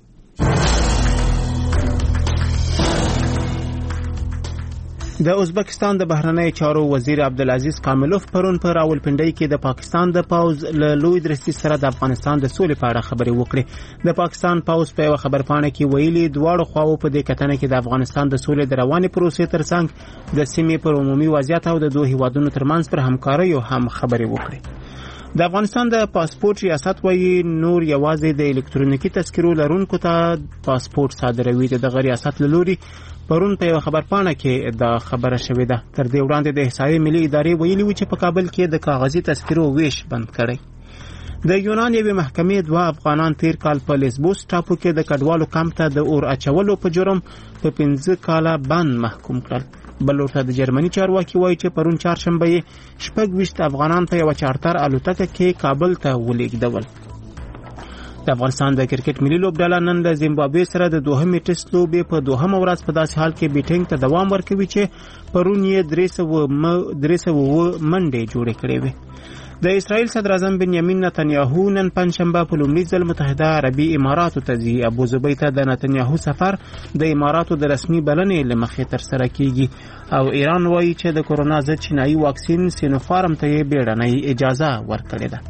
د ازبکستان د بهرنی چارو وزیر عبدالعزیز کاملوف پرون په راولپنډي کې د پاکستان د پاوز له لوی درستي سره د افغانستان د سولې په اړه خبرې وکړې. د پاکستان پاوز په یو خبرپاڼه کې ویلي دواړو خواو په دې کتنه کې د افغانستان د سولې د روانې پروسې ترڅنګ د سیمې پر عمومي وضعیت او د دوه هیوادونو ترمنځ پر همکارۍ هم خبرې وکړې. د افغانستان د پاسپورت ریاست وایي نور یوازې د الکترونیکي تذکرو لرونکو ته پاسپورت صادروي. دغه ریاست له لوري پرون په یو خبرپاڼه کې دا خبره شوې ده. تر دې وړاندې د احصایې ملي ادارې ویلي و چې په کابل کې د کاغذي تذکرو ویش بند کړی. د یونان یوې محکمې دوه افغانان تیر کال په لیسبوس ټاپو کې د کډوالو کمپ ته د اور اچولو په جرم په پنځه کاله بند محکوم کړل. بل ورته د جرمني چارواکي وایي چې پرون چهارشنبه یې شپږ ویشت افغانان په یوه چارتر الوتکه کې کابل ته ولېږدول. د افغانستان د کرکټ ملي لوبډله نن د زیمبابوې سره د دوهمې ټیسټ لوبې په دوهمه ورځ په داسې حال کې بیټینګ ته دوام ورکوي چې پرون یې درې سوه منډې جوړې کړې وې. د اسرائیل صدر اعظم بنیامین نتنیاهو نن پنځشنبه په لومړي ځل متحده عربي اماراتو ته ځي. ابوظبي ته د نتنیاهو سفر د اماراتو د رسمي بلنې له مخې ترسره کیږي او ایران وایي چې د کورونا ضد چینایي واکسین سینوفارم ته یې بیړنۍ اجازه ورکړې ده.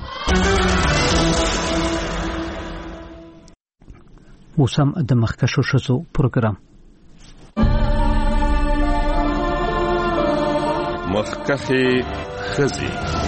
اوس هم د مخکښو ښځو پروګرام. مخکښې ښځې.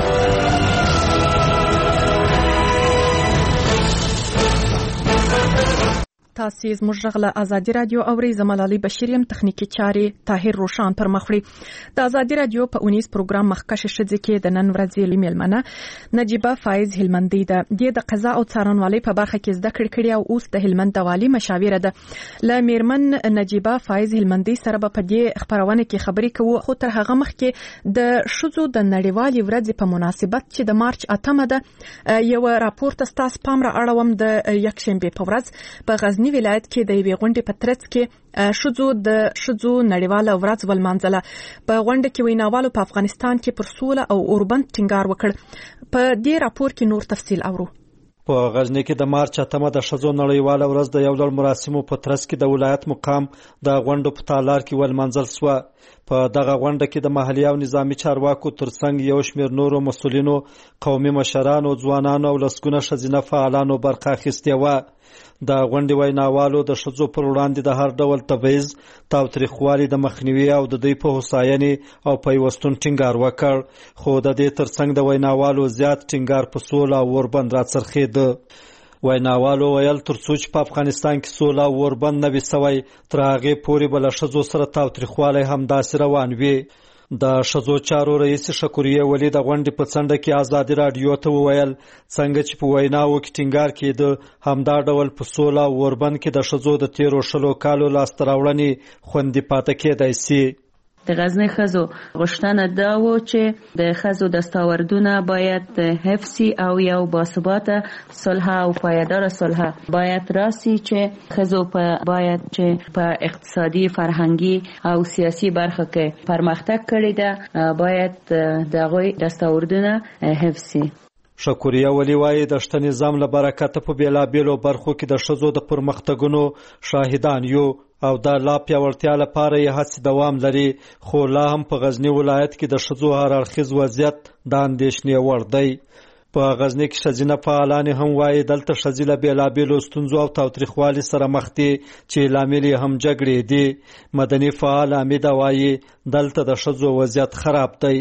تاسو زموږ غږ له ازادي رادیو اوري. زملالي بشیریم تخنیکی چاري طاهر روشان پر مخ وړي. د ازادي رادیو په اونیز پروګرام مخکښ ښځې کې د نن ورځې میلمنه نجيبه فایز هلمندي ده. د قضا او څارنوالۍ په برخه کې زده کړې کړې او اوس د هلمند د والي مشاوره ده. ل میرمن نجيبه فایز هلمندي سره په دې خبرونه کې خبرې کوو. خو تر هغه مخکې د شذو د نړیوالې ورځې په مناسبت چې د مارچ اتمه ده یو راپور تاسو پام را اړوم. د یکشنبه په ورځ په غزنی ولایت کې د یوې غونډې په ترڅ کې شذو د شذو نړیواله ورځ ولمانځله. په غونډه کې ویناوالو په افغانستان کې پر سوله او اوربند ټینګار وکړ. په دې راپور کې نور تفصیل اورو. په غزنی کې د مارچ اتمه د شذو نړیواله ورځ د یو ډول مراسمو په ترڅ کې د ولایت مقام د غونډو په تالار کې ولمانځل شو. په دغه غونډه کې د محلي او نظامی چارواکو ترڅنګ یو شمېر نورو مسؤلینو، قومي مشرانو، ځوانانو او لسګونه ښځینه فعالانو برخه اخیستې وه. د غونډې ویناوالو د ښځو پر وړاندې د هر ډول تبعیض، تاوتریخوالي د مخنیوي او د دوی په هوساینې او پیوستون ټینګار وکړ. خو د دې ترڅنګ د ویناوالو زیات ټینګار په سوله او اوربند راڅرخېده. ویناوالو ویل ترڅو چې په افغانستان کې سوله او اوربند نه وي سوی، تر هغې پورې به له ښځو سره تاوتریخوالی همداسې روان وي. د ښځو چارو رئیس شکوریه ولی د غونډې په څنډه کې ازادي راډیو ته وویل څنګه چې په ویناوو کې ټینګار کېده همدا ډول په سوله او اوربند کې د ښځو د تیرو شلو کالو لاسته راوړنې خوندي پاتې کېدای سي. د غزنی ښځو غوښتنه دا و چې د ښځو دستاوردونه باید حفظ او یو باثباته صلح او پایدار صلح باید راسي، چې ښځو په باید چې په اقتصادي، فرهنګي او سیاسي برخه کې پرمختګ کړي ده، باید د هغوی دستاوردونه حفظ شي. شکوریه ولی وایي د شته نظام له برکته په بیلابیلو برخو کې د ښځو د پرمختګونو شاهدان یو او د لا پیاوړتیا لپاره یې هڅې دوام لري. خو لا هم په غزنی ولایت کې د ښځو هر اړخیز وضعیت د اندېښنې وړ دی. په غزنی کې ښځینه فعالانې هم وایي دلته ښځې له بیلابیلو ستونزو او تاوتریخوالي سره مخ دي چې لامل یې هم جګړې دي. مدني فعال حمیده وایي دلته د ښځو وضعیت خراب دی.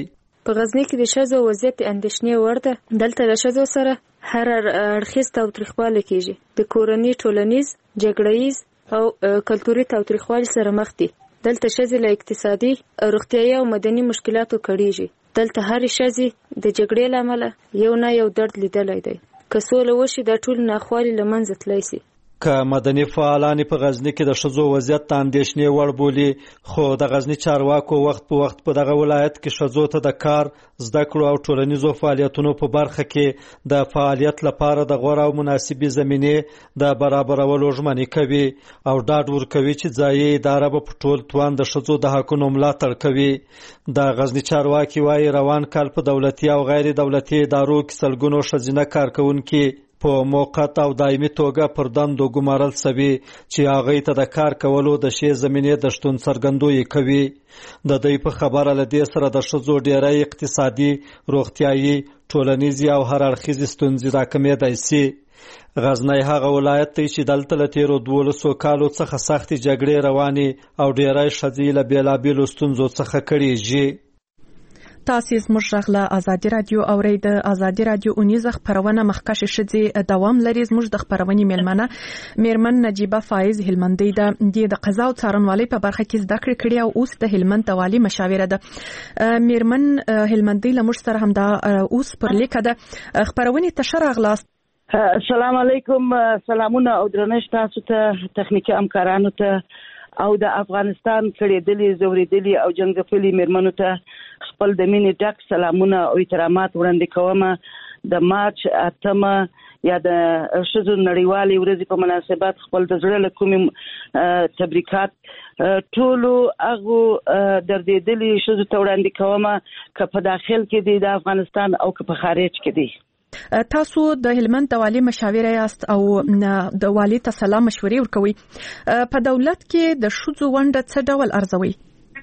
په غزنی کې د ښځو وضعیت اندېښنې وړ ده. دلته د ښځو سره هر اړخیز تاوتریخوالی کیږي. د کورنۍ، ټولنیز، جګړهیز او کلتوري تاوتریخوالي سره مخ دي. دلته ښځې له اقتصادي، روغتیايي او مدني مشکلاتو کړيږي. دلته هر ښځې د جګړې لامل یو نه یو درد لیدلی دی. که سوله وشي دا ټول ناخوالي له منځه تللی شي. که مدني فعالان په غزنی کې د ښځو وضعیت ته اندېښنې وړ بولي، خو د غزنی چارواکو وخت په وخت په دغه ولایت کې ښځو ته د کار، زده کړو او ټولنیزو فعالیتونو په برخه کې د فعالیت لپاره د غوره او مناسبې زمینې د برابرولو ژمنې کوي او ډاډ ورکوي چې ځایي اداره به په ټول توان د ښځو د حقونو ملاتړ کوي. د غزنی چارواکي وايي روان کال په دولتي او غیر دولتي ادارو کې سلګونو ښځینه کارکونکي په موقت او دایمي توګه پر دندو ګمارل شوي چې هغوی ته د کار کولو د ښې زمینې د شتون څرګندویي کوي. د دوی په خبره له دې سره د ښځو ډیری اقتصادي، روغتیايي، ټولنیزې او هر اړخیزې ستونزې راکمېدای شي. غزنی هغه ولایت دی چې دلته له تیرو دولسو کالو څخه سختې جګړې روانې او ډیری ښځې له بېلابېلو ستونزو څخه کړېږي. تاسو زموږ غږ له ازادي رادیو اورئ. د ازادي رادیو اونیزه خبرونه مخکښې ښځې دوام لري. زموږ د خبرونې میلمنه میرمن نجیبه فایز هلمندۍ ده. د قضا او څارنوالۍ په برخه کې زده کړې کړې او اوس د هلمند د والي مشاوره ده. میرمن هلمندۍ له موږ سره همدا اوس پر لیکه ده. خبرونې ته ښه راغلاست. السلام علیکم. سلامونه او درنښت تاسو ته، تخنیکي همکارانو ته او د افغانستان کړېدلې، زورېدلې او جنګځپلې میرمنو ته خپل د مینې ډک سلامونه او احترامات وړاندې کوم. د مارچ اتمه یا د ښځو نړیوالې ورځې په مناسبت خپل د زړه له کومې تبریکات ټولو هغو دردېدلې ښځو ته وړاندې کوم، که په داخل کې دي د افغانستان او که په خارج کې دي. تاسو د هلمند د والي مشاوره یاست او د والي ته سلام مشورې ورکوي. په دولت کې د ښځو ونډه څه ډول ارزوي؟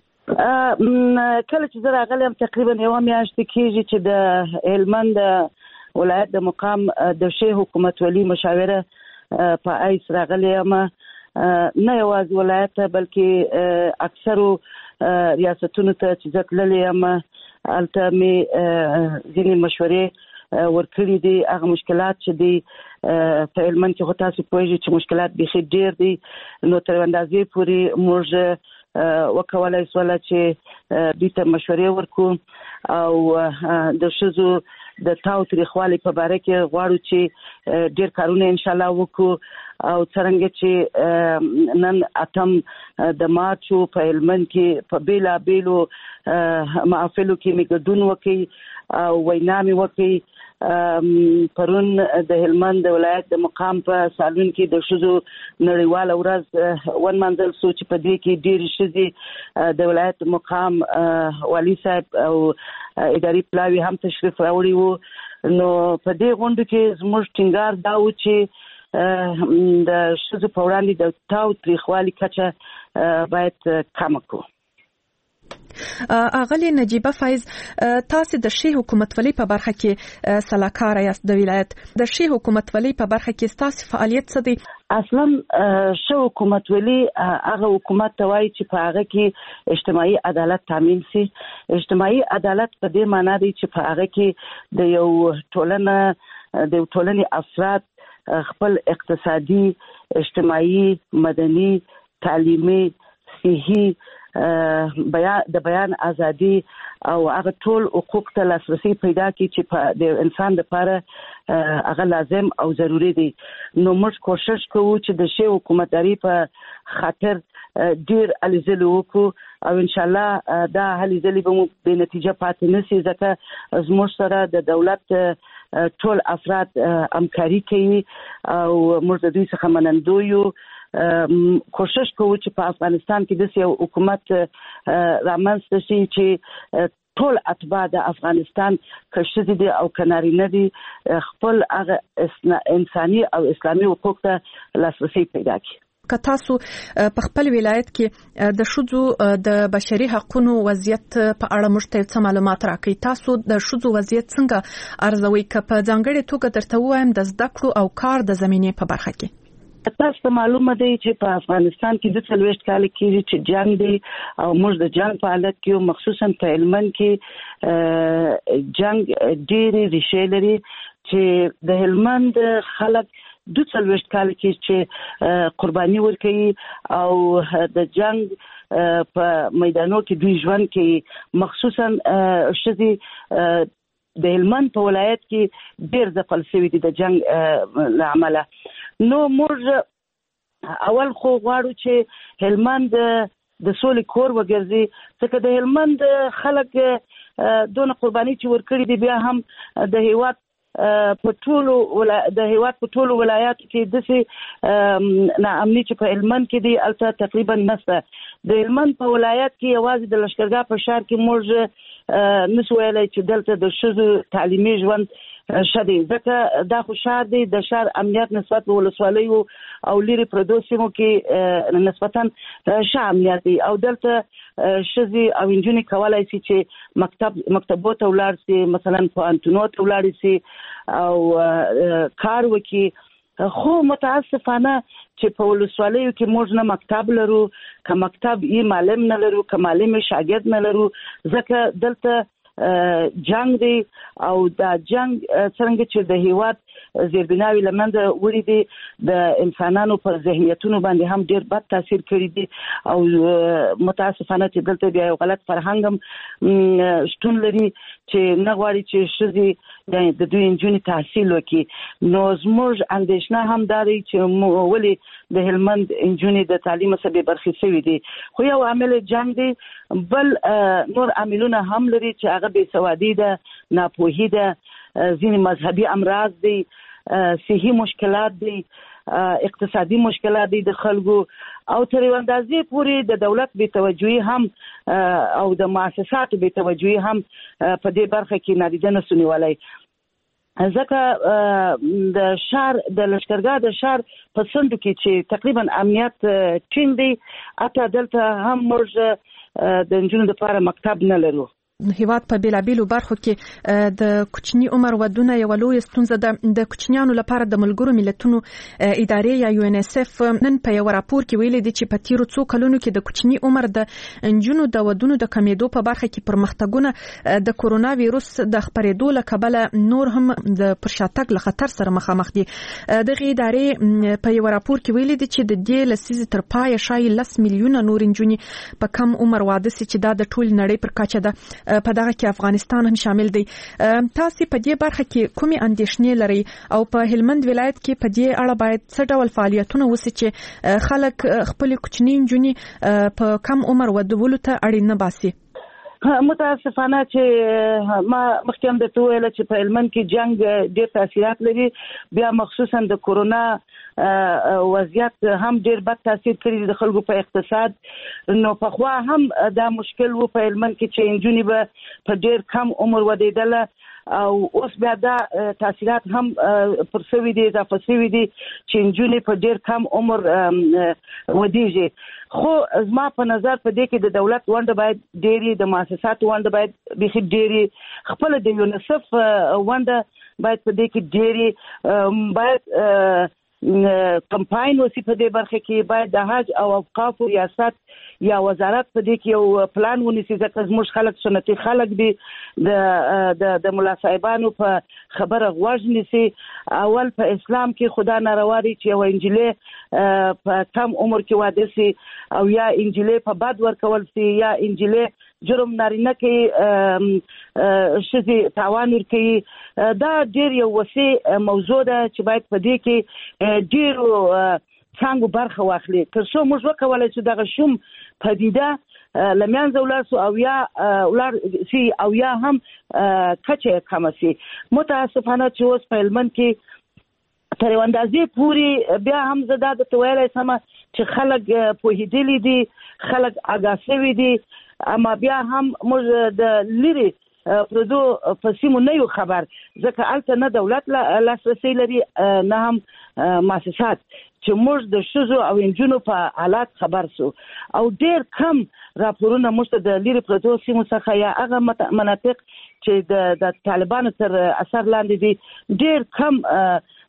کله چې زه راغلم تقریبا یوه میاشت کېږي چې د هلمند ولایت د مقام د ښې حکومتولي مشاوره په ایس راغلی یم. نه یوازې ولایت ته بلکې اکثرو ریاستونو ته چې زه تللی یم، هلته مې ځینې مشورې ورکړي دي. هغه مشکلات چې دي په هلمند کې خو تاسو پوهېږئ چې مشکلات بیخي ډېر دي، نو تر اندازې پورې موږ وکولای سوله چې دوی ته مشورې ورکړو او د ښځو د تاوتریخوالي په باره کې غواړو چې ډېر کارونه انشاءالله وکړو او څرنګه چې نن اتم د مارچو په هلمند کې په بېلابېلو محافلو کې مې ګډون وکړي او وینا مې وکړي. پرون د هلمند د ولایت د مقام په سالون کې د ښځو نړیواله ورځ ونمانځل شو چې په دې کې ډېرې ښځې د ولایت مقام والي صاحب او اداري پلاوي هم تشریف راوړي وو. نو په دې غونډو کې زموږ ټینګار دا و چې د ښځو په وړاندې د تاوتریخوالي کچه باید کمه کړو. اغلی نجیبه فایز، تاسو د ښې حکومتولۍ په برخه کې سلاکار یاست د ولایت. د ښې حکومتولۍ په برخه کې ستاسو فعالیت څه دی؟ اصلا ښه حکومتولي هغه حکومت ته وایي چې په هغه کې اجتماعي عدالت تامین شي. اجتماعي عدالت په دې معنا دی چې په هغه کې د یو ټولنه د یو ټولنې افراد خپل اقتصادي، اجتماعي، مدني، تعلیمي، صحي، د بیان ازادي او هغه ټول حقوق ته لاسرسي پیدا کړي چې د انسان لپاره هغه لازم او ضروری دي. نو موږ کوشش کوو چې د ښې حکومتداري په خاطر ډیر هلې ځلې وکړو او انشاءالله دا هلې ځلې به مو بې نتیجه پاتې نه شي، ځکه زموږ سره د دولت ټول افراد همکاري کوي او موږ د دوی څخه منندوی یو. کوشش کوو چې په افغانستان کې داسې یو حکومت رامنځته شي چې ټول اتباع د افغانستان که ښځې دي او که نارینه دي خپل هغه انساني او اسلامي حقوق ته لاسرسی پیدا کړي. که تاسو په خپل ولایت کې د ښځو د بشري حقوقو وضعیت په اړه موږ ته څه معلومات راکړئ؟ تاسو د ښځو وضعیت څنګه ارزوئ؟ که په ځانګړې توګه درته ووایم د زده کړو او کار د زمینې په برخه کې. تاسو ته معلومه دی چې په افغانستان کې د څلوېښت کال کېږي چې جنگ دی او موږ د جنگ په حالت کې مخصوصا په هلمند کې جنگ ډېرې ریښې لري چې د هلمند خلک د څلوېښت کال کې چې قرباني ورکوي او د جنگ په میدانو کې دوی ژوند کوي مخصوصا ښځې د هلمند په ولایت کې ډېر ځپل شوي دي د جنگ له امله. نو موږ اول خو غواړو چې هلمند د سولې کور وګرځي ځکه د هلمند خلک دونه قرباني چې ورکړي دي بیا هم د هیواد په ټولو د هیواد په ټولو ولایاتو کې داسې ناامني چې په هلمند کې دی هلته تقریبا نشته. د هلمند په ولایت کې یوازې د لښکرګاه په ښار کې موږ نشو ویلی چې دلته د ښځو تعلیمي ژوند ښه دی ځکه دا خو ښار دی د ښار امنیت نسبت په ولسوالیو او لرې پردو سیمو کې نسبتا ښه امنیت دی او دلته ښځې او نجونې کولی شي چې مکتب مکتبو ته ولاړ شي مثلا پوهنتونو ته ولاړې شي او کار وکړي. خو متاسفانه چې په ولسوالیو کې موږ نه مکتب لرو که مکتب یې معلم نه لرو که معلم شاګرد نه لرو ځکه دلته جنگ دی او دا جنگ څنګه چې د هیواد زیربناوي له منځه وړي دي د انسانانو پر ذهنیتونو باندې هم ډېر بد تاثیر کړی دي او متاسفانه چې دلته بیا یو غلط فرهنګ هم شتون لري چې نه غواړي چې ښځې یعنې د دوی نجونې تحصیل وکړي. نو زموږ اندېښنه هم دا دی چې ولې د هلمند نجونې د تعلیم څخه بې برخې شوي دي. خو یو عامل جنګ دی بل نور عاملونه هم لري چې هغه بې سوادي ده ناپوهي ده ځینې مذهبي امراض دي صحي مشکلات دي اقتصادي مشکلات دي د خلکو او تر یو اندازې پورې د دولت بې توجهي هم او د مؤسساتو بې توجهي هم په دې برخه کې نادیده نشو نیولی ځکه د ښار د لښکرګاه د ښار په څنډو کې چې تقریبا امنیت ټینګ دی حتی دلته هم موږ د نجونو لپاره مکتب نه لرو. هیواد په بیلابیلو برخو کې د کوچني عمر ودونه یو لوی ستونزه ده. د کوچنیانو لپاره د ملګرو ملتونو ادارې یا یو ان اس اف نن په یو راپور کې ویلي دي چې په تیرو څو کلونو کې د کوچني عمر د نجونو د ودونو د کمیدو په برخه کې پرمختګونه د کورونا وایروس د خپرېدو له کبله نور هم د پرشاتګ له خطر سره مخامخ دي. دغه ادارې په یو راپور کې ویلي دي چې د دې لسیزې تر پایه شایي لس میلیونه نور نجونې په کم عمر واده سي چې دا د ټول نړۍ پر کچه ده په دغه کې افغانستان هم شامل دی. تاسو په دې برخه کې کومې اندېښنې لرئ او په هلمند ولایت کې په دې اړه باید څه ډول فعالیتونه وشي چې خلک خپل کوچني نجونې په کم عمر ودولو ته اړین نه باسي؟ متاسفانه چې ما مخکې هم درته وویله چې په هلمند کې جنګ ډېر تاثیرات لري بیا مخصوصا د کورونا وضعیت هم ډېر بد تاثیر کړی د خلکو په اقتصاد. نو پخوا هم دا مشکل و په هلمند کې چې نجونې به په ډېر کم عمر ودېدله او اوس بیا دا تاثیرات هم پر شوي دي اضافه شوي دي چې نجونې په ډېر کم عمر ودېږي. خو زما په نظر په دې کې د دولت ونډه باید ډېرې د مؤسساتو ونډه باید بیخي ډېرې خپله د یونیسف ونډه باید په دې کې ډېرې باید کمپاین وسی په دې برخه کې باید د حج او اوقاف ریاست یا وزارت په دې کې یو پلان ونیسي ځکه زموږ خلک سنتي خلک دي د د ملا صاحبانو په خبره غوږ نیسي. اول په اسلام کې خدا ناروا دی چې یو انجیلې په کم عمر کې واده سي او یا انجیلې په بد ورکول سي یا انجیلې جرم نارینه کې ښځې تاوان ورکوي. دا ډېر یو وسیع موضوع ده چې باید په دې کې ډېرو څانګو برخه واخلي تر څو موږ وکولی چې دغه شوم پدیده له منځه ولاړ سو او یا ولاړ سي او یا هم کچه یې کمه سي. متاسفانه چې اوس په هلمند کې تر یو اندازې پورې بیا هم زه دا درته ویلی سمه چې خلک پوهېدلي دي خلک اګاه شوي دي اما بیا هم موږ د لرې پردو په سیمو نه یو خبر ځکه هلته نه دولت لاسرسی لري نه هم مؤسسات چې موږ د ښځو او نجونو په حالات خبر سو او ډېر کم راپورونه موږ ته د لرې پردو سیمو څخه یا هغه مناطق چې د طالبانو تر اثر لاندې دي ډېر کم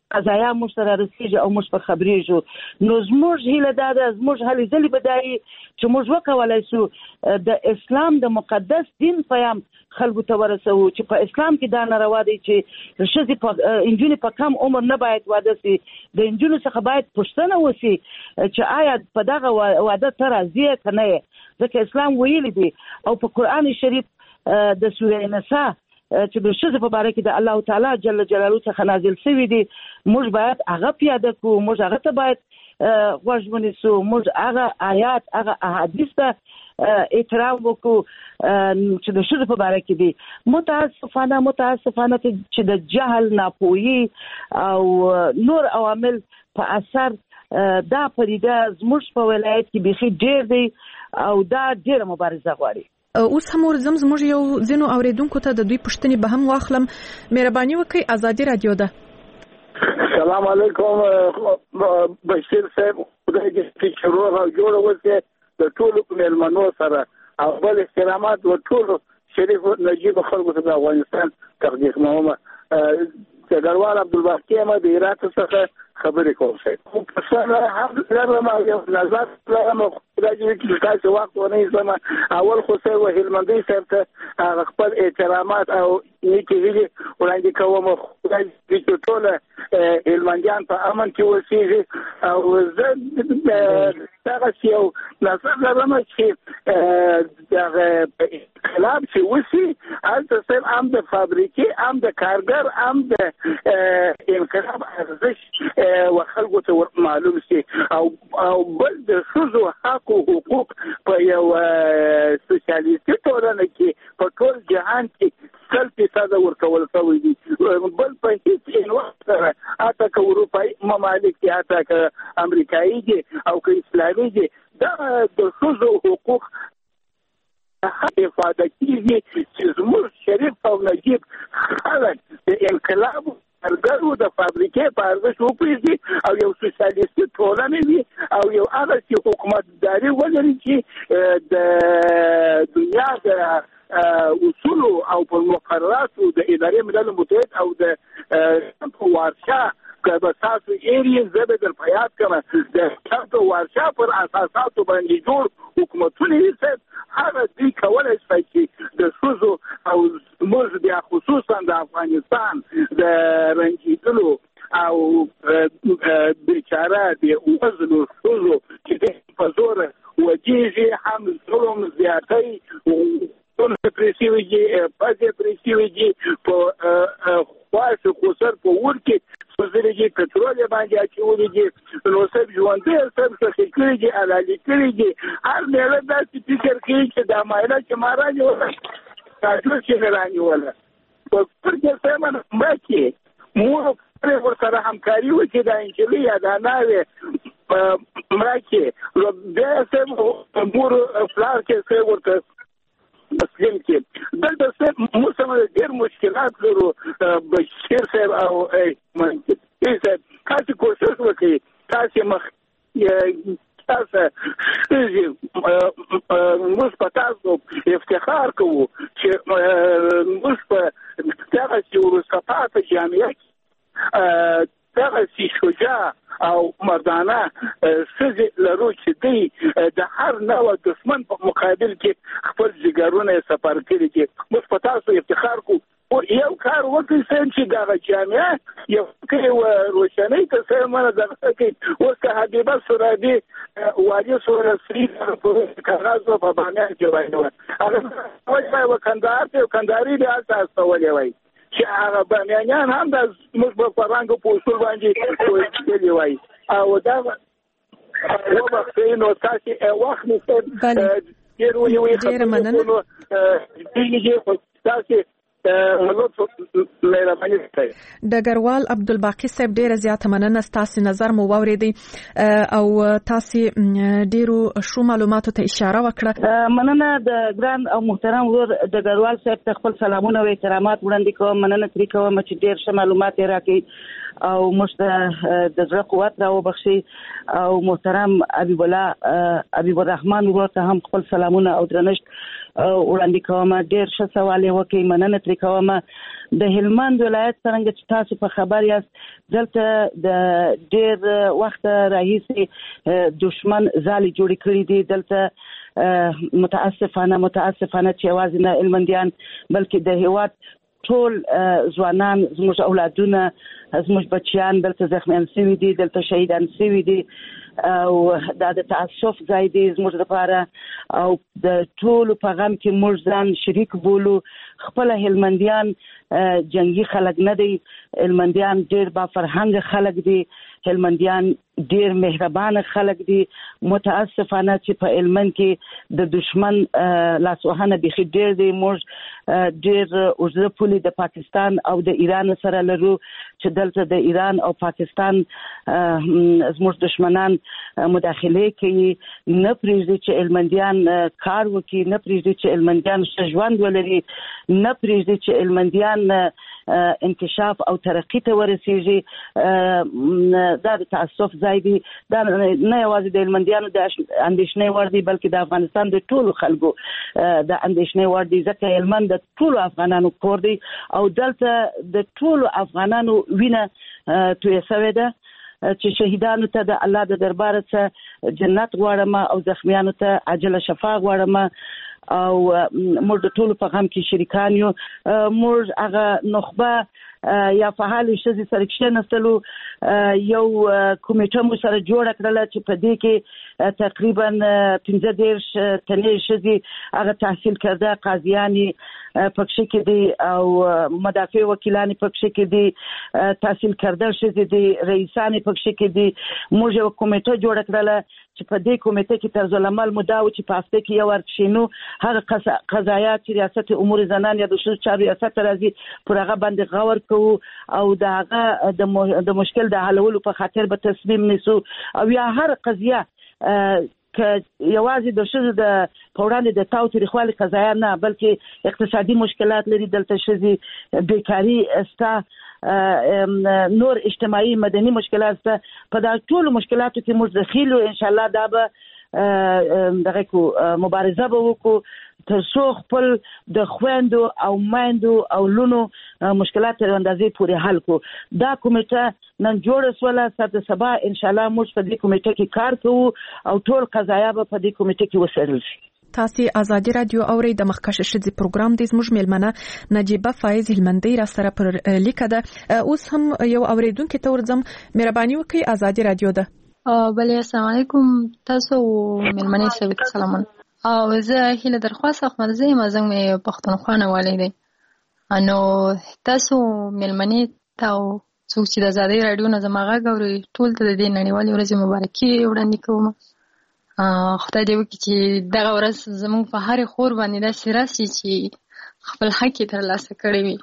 قضایا موږ سره رسیږي او موږ په خبرېږو. نو زموږ هیله دا ده، زموږ هلې ځلې به دا وي چې موږ وکولی شو د اسلام د مقدس دین پیام خلکو ته ورسوو، چې په اسلام کې دا ناروا دی چې ښځې په نجونې په کم عمر نه باید واده سي. د نجونو څخه باید پوښتنه وشي چې آیا په دغه واده ته راضي یې که نه یې، ځکه اسلام ویلي دی او په قرآن شریف د سوره نساء چې د ښځو په باره کې د الله تعالی جل جلاله څخه نازل شوي دي، موږ باید هغه پیاده کړو، موږ هغه ته باید غوږ ونیسو، موږ هغه آیات هغه احادیث ته احترام وکړو چې د ښځو په باره کې دي. متاسفانه متاسفانه چې د جهل، ناپوهي او نور عوامل په اثر دا پدیده زموږ په ولایت کې بیخي ډېر دی او دا ډېره مبارزه غواړي. اوس هم ورځم زموږ یو ځینو اوریدونکو ته د دوی پوښتنې به هم واخلم. مهرباني وکړئ، ازادي رادیو ده. السلام علیکم بشیر صاحب، خدای دې چې روغ او جوړ اوسې د ټولو مېلمنو سره او بل احترامات و ټولو شریف نجیب خلکو ته د افغانستان تقدیر کوم. ډګروال عبدالباقي احمد د هرات څخه خبرې کوم. خو په سره هم لرم او یو نظر لرم، خدای دې چې تاسو وخت ونه نیسم. اول خو سه و هلمندي صاحب ته خپل احترامات او نیکې هیلې وړاندې کوم. خدای دې چې ټول هلمندیان په امن کې اوسېږي او زه دغه یو نظر لرم چې دغه انقلاب چې وشي هلته صرف هم د فابریکې هم د کارګر هم د انقلاب ارزښت و خلکو ته معلوم شي او او بل د ښځو حق او حقوق په یو سوسیالیستي ټولنه کې په ټول جهان کې سل فیصده ورکول شوی دي. بل په هیڅ وخت سره حتی که اروپایي ممالک دي، حتی که امریکایي دي او که اسلامي دي، دا د ښځو حقوق افاده کیږي چې زموږ شریف او نجیب خلک د انقلاب کارګرو د فابریکې په ارزښت وپوهېږي او یو سوسیالیستي ټولنه وي او یو هغه چې حکومتداري ولري چې د دنیا د اصولو او په مقرراتو د ادارې ملل متحد او د وارشا که به تاسو ایرین زه به در په یاد کړم د کمپ وارشا پر اساساتو باندې جوړ حکومتونه یې هغه دوی کولی شي چې د ښځو او زموږ بیا خصوصا د افغانستان د رنجیدلو او بیچاره د وزلو ښځو چې په زوره وجیږي هم ظلم زیاتی پرې شوي دي، پزې پرې شوي دي، په خواش خسر په اور کې سوځلي دي، پټرول یې باندې اچولي دي، نو سب ژوندي سب ښخې کړي دي، حلالي کړي دي. هر میړه داسې فکر کوي چې دا مایله چې ما رانیوله راجور چې مې رانیوله په کور کې سمه مړه کې مور پرې ورسره همکاري وکړي دا نجلۍ یا دا ناوې مړه کې بیا یې مور پلار کې څه ورته مسلم کې دلته صاحب موږ سره ډېر مشکلات لرو. بشیر صاحب او منصور صاحب تاسو کوشش وکړئ، تاسو مخ تاسو موږ په تاسو افتخار کوو چې موږ په دغه وروسته پاتې جامعه کې دغه شجاع او مردانه ښځې لرو چې دوی د هر نوع دښمن په مقابل کې خپل جګرونه یې سپر کړي دي. موږ په تاسو افتخار کوو. یو کار وکړئ صاحب چې دغه جامعه یو کې روشنۍ ته صاحب منه دغه کوي. اوس که حبیبه سرادي والي سورسري په کاغذ په بامیان کې وایي هغه وایي وکندار ته کنداري دی هلته استولې وایي چې هغه بامیانیان هم د موږ په فرهنګ په اصول باندې پوهېدلي وایي او دا وبخښئ نو تاسې وخت مې ډېر ونیوئ خبرې کولو تاسې ډګروال عبدالباقي صاحب ډیره زیاته مننه، ستاسو نظر مو واوریدي او تاسو ډیرو شو معلوماتو ته اشاره وکړه. مننه د ګران او محترم ور ډګروال صاحب ته خپل سلامونه او احترامات وړاندې کوم. مننه ترې کوم چې ډیر ښه معلومات راکړي او موږ ته د زړه قوت راوبخشي او محترم حبیب الله حبیب الرحمن ورته هم خپل سلامونه او درنښت وړاندې کوم. ډېر ښه سوال یې وکړئ، مننه ترې کوم. د هلمند ولایت څنګه چې تاسو په خبر یاست، دلته د ډېر وخت راهیسې دشمن ځالې جوړې کړې دي. دلته متاسفانه متاسفانه چې یوازې نه هلمندیان بلکې د هیواد ټول ځوانان، زموږ اولادونه، زموږ بچیان دلته زخمیان شوي دي، دلته شهیدان شوي دي او دا د تاسف ځای دی زموږ لپاره. او د ټولو په غم کې موږ ځان شریک بولو. خپل هلمندیان جنگي خلک نه دي، هلمندیان ډېر با فرهنګ خلک دي، هلمندیان ډېر مهربان خلک دي. متاسفانه چې په هلمند کې د دشمن لاسوهنه بيخي ډېر دی. موږ ډېر اوږده پولې د پاکستان او د ایران سره لرو چې دلته د ایران او پاکستان زموږ دشمنان مداخله کوي. نه پرېږدي چې هلمندیان کار وکړي، نه پرېږدي چې هلمندیان ښه ژوند ولري، نه پرېږدي چې هلمندیان انکشاف او ترقی ته ورسیږي. دا د تاسف ځای دی. دا نه یوازې د هلمندیانو د اندېښنې وړ دی بلکې د افغانستان د ټولو خلکو د اندېښنې وړ دی، ځکه هلمند د ټولو افغانانو کور دی او دلته د ټولو افغانانو وینه تویه شوې ده چې شهیدانو ته د الله د دربار څخه جنت غواړم او زخمیانو ته عاجله شفا غواړم. او موږ د ټولو په غم کې شریکان یو. موږ هغه نخبه یا فعال شذي سره کښېنستلو، یو کمیټه مو سره جوړ کړل چې په دې کې تقریبا پنځه دېرش تنې شذي هغه تحصیل کرده قاضیانی پکښې کې دي او مدافع وکیلان پکښې کې دي، تحصیل کرده شذي دي، رئیسان پکښې کې دي. موږ یو کمیټه جوړ کړل چې په دې کمیټه کې طرز العمل مداو چې په هفته کې یو ورکښینو هغه قضایا چې ریاست امور زنان یا د ښځو چارو ریاست راځي پر هغه باندې غور کوو او د هغه د مشکل د حلولو په خاطر به تصمیم نیسو. او یا هر قضیه که یوازې د ښځو د په وړاندې د تاو تریخوالي قضایا نه بلکې اقتصادي مشکلات لري، دلته ښځې بیکاري سته، نور اجتماعي مدني مشکلات سته. په دا ټولو مشکلاتو کې موږ دخیل یو. انشاءالله دا به دغه کو مبارزه به وکړو تر څو خپل د خويندو او مایندو او لونو مشکلات تر اندازې پورې حل کو. دا کمیټه نن جوړه سوله، سبا سبا ان شاء الله موږ په دې کمیټه کې کار کوو او ټول قضایا به په دې کمیټه کې وڅېړل شي. تاسو آزادي رادیو اوري د مخکښ شذي پروګرام د زموږ ملمنه نجيبه فایز هلمندی را سره پر لیکه ده. اوس هم یو اوریدونکو ته ورځم، مهرباني وکړئ. آزادي رادیو ده. بله السلام علیکم. تاسو ملمنې سوي سلامونه. او زه هیله درخواست اخمر زه یم زنګ مې پښتونخوا نه والي دی. انو تاسو ملمنې ته څوک چې د آزادۍ رادیو نه زما غږ اوري ټول ته د دې نړیوالې ورځې مبارکي وړاندې کوم. خدای دې وکړي چې دغه ورځ زموږ په هرې خور باندې داسې راشي چې خپل حق یې ترلاسه کړی وي.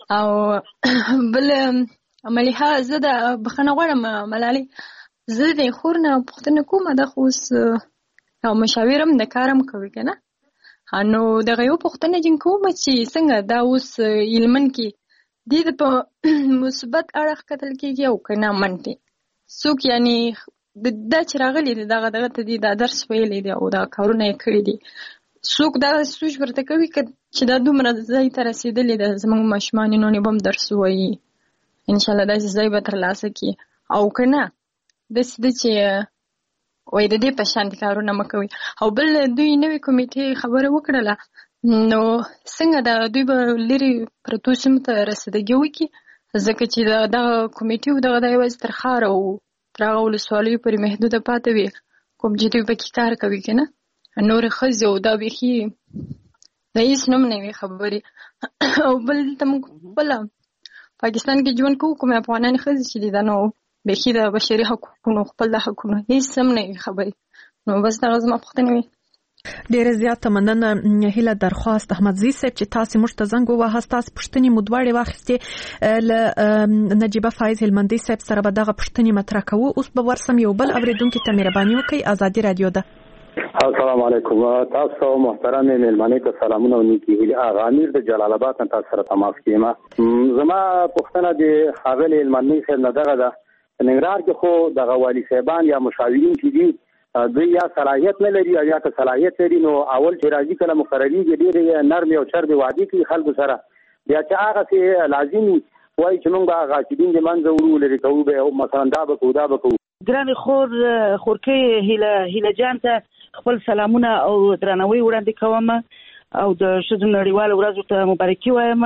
او بل ملیحه زه د بخښنه غواړم ملالۍ، زه د خور نه پوښتنه کوم، دا خو اوس او مشاورم د کارم کوي که نه. نو دغه یو پوښتنه جن کوم چې څنګه دا اوس هلمند کې دې ته په مثبت اړخ کتل کېږي او که نه منفي. څوک یعنې دا چې راغلي دي دغه دغه ته دي دا درس ویلی دی او دا کارونه یې کړي دي، څوک دا سوچ ورته کوي چې دا دومره ځای ته رسېدلي ده زموږ ماشومان یې نو نه به هم درس ووایي، انشاءالله داسې ځای به ترلاسه کړي. او که نه داسې ده چې وایي د دې په شانتې کارونه مه کوي. او بل دوی نوې کمیټې خبره وکړله، نو څنګه د دوی به لرې پرتو سیمو ته رسیدګي وکړي، ځکه چې دغه کمیټې و دغه دا یوازې تر ښار او تر هغه ولسوالیو پورې محدوده پاتې وي کوم چې دوی پکې کار کوي که نه. نورې ښځې او دا بیخي د هېڅ نوم نه وي خبرې. او بل ته موږ خپله پاکستان کې ژوند کوو، کومې افغانانې ښځې چې دي دا نو بیخي د بشري حقوقونو خپل د حقونو هېڅ هم نه وي خبرې. نو بس دغه زما پوښتنې وي. ډیره زیاته مننه هیله درخواست احمدزي صاحب چې تاسو موږ ته زنګ ووهاست. تاسو پوښتنې مو دواړې واخیستې له نجيبه فایز هلمندي صاحب سره به دغه پوښتنې مطرح کوو. اوس به ورسم یو بل اوریدونکي ته مهرباني وکړئ. آزادي رادیو ده. السلام علیکم. تاسو محترم مېلمنې ته سلامونه او نیکی هیلې. اغا امیر د جلال آباد نه تاسو سره تماس کیم. زما پوښتنه د حاغل مېلمنې خیر نه دغه ده. ننګرهار کې خو د والی صاحبان یا مشاورین چې دي دوی یا صلاحیت نه لري یا که صلاحیت لري نو اول چې راځي کله مقرریږي ډېرې نرم او چرب وعدې کوي خلکو سره، بیا چې هغه څه لازمي وایي چې موږ هغه عقیدین د منځه وړو لري کوو به مثلا دا به کوو دا به کوو. ګرانې خور خورکۍ هیله هیله جان ته خپل سلامونه او درناوی وړاندې کوم او د ښځو نړیواله ورځ ته مبارکي وایم.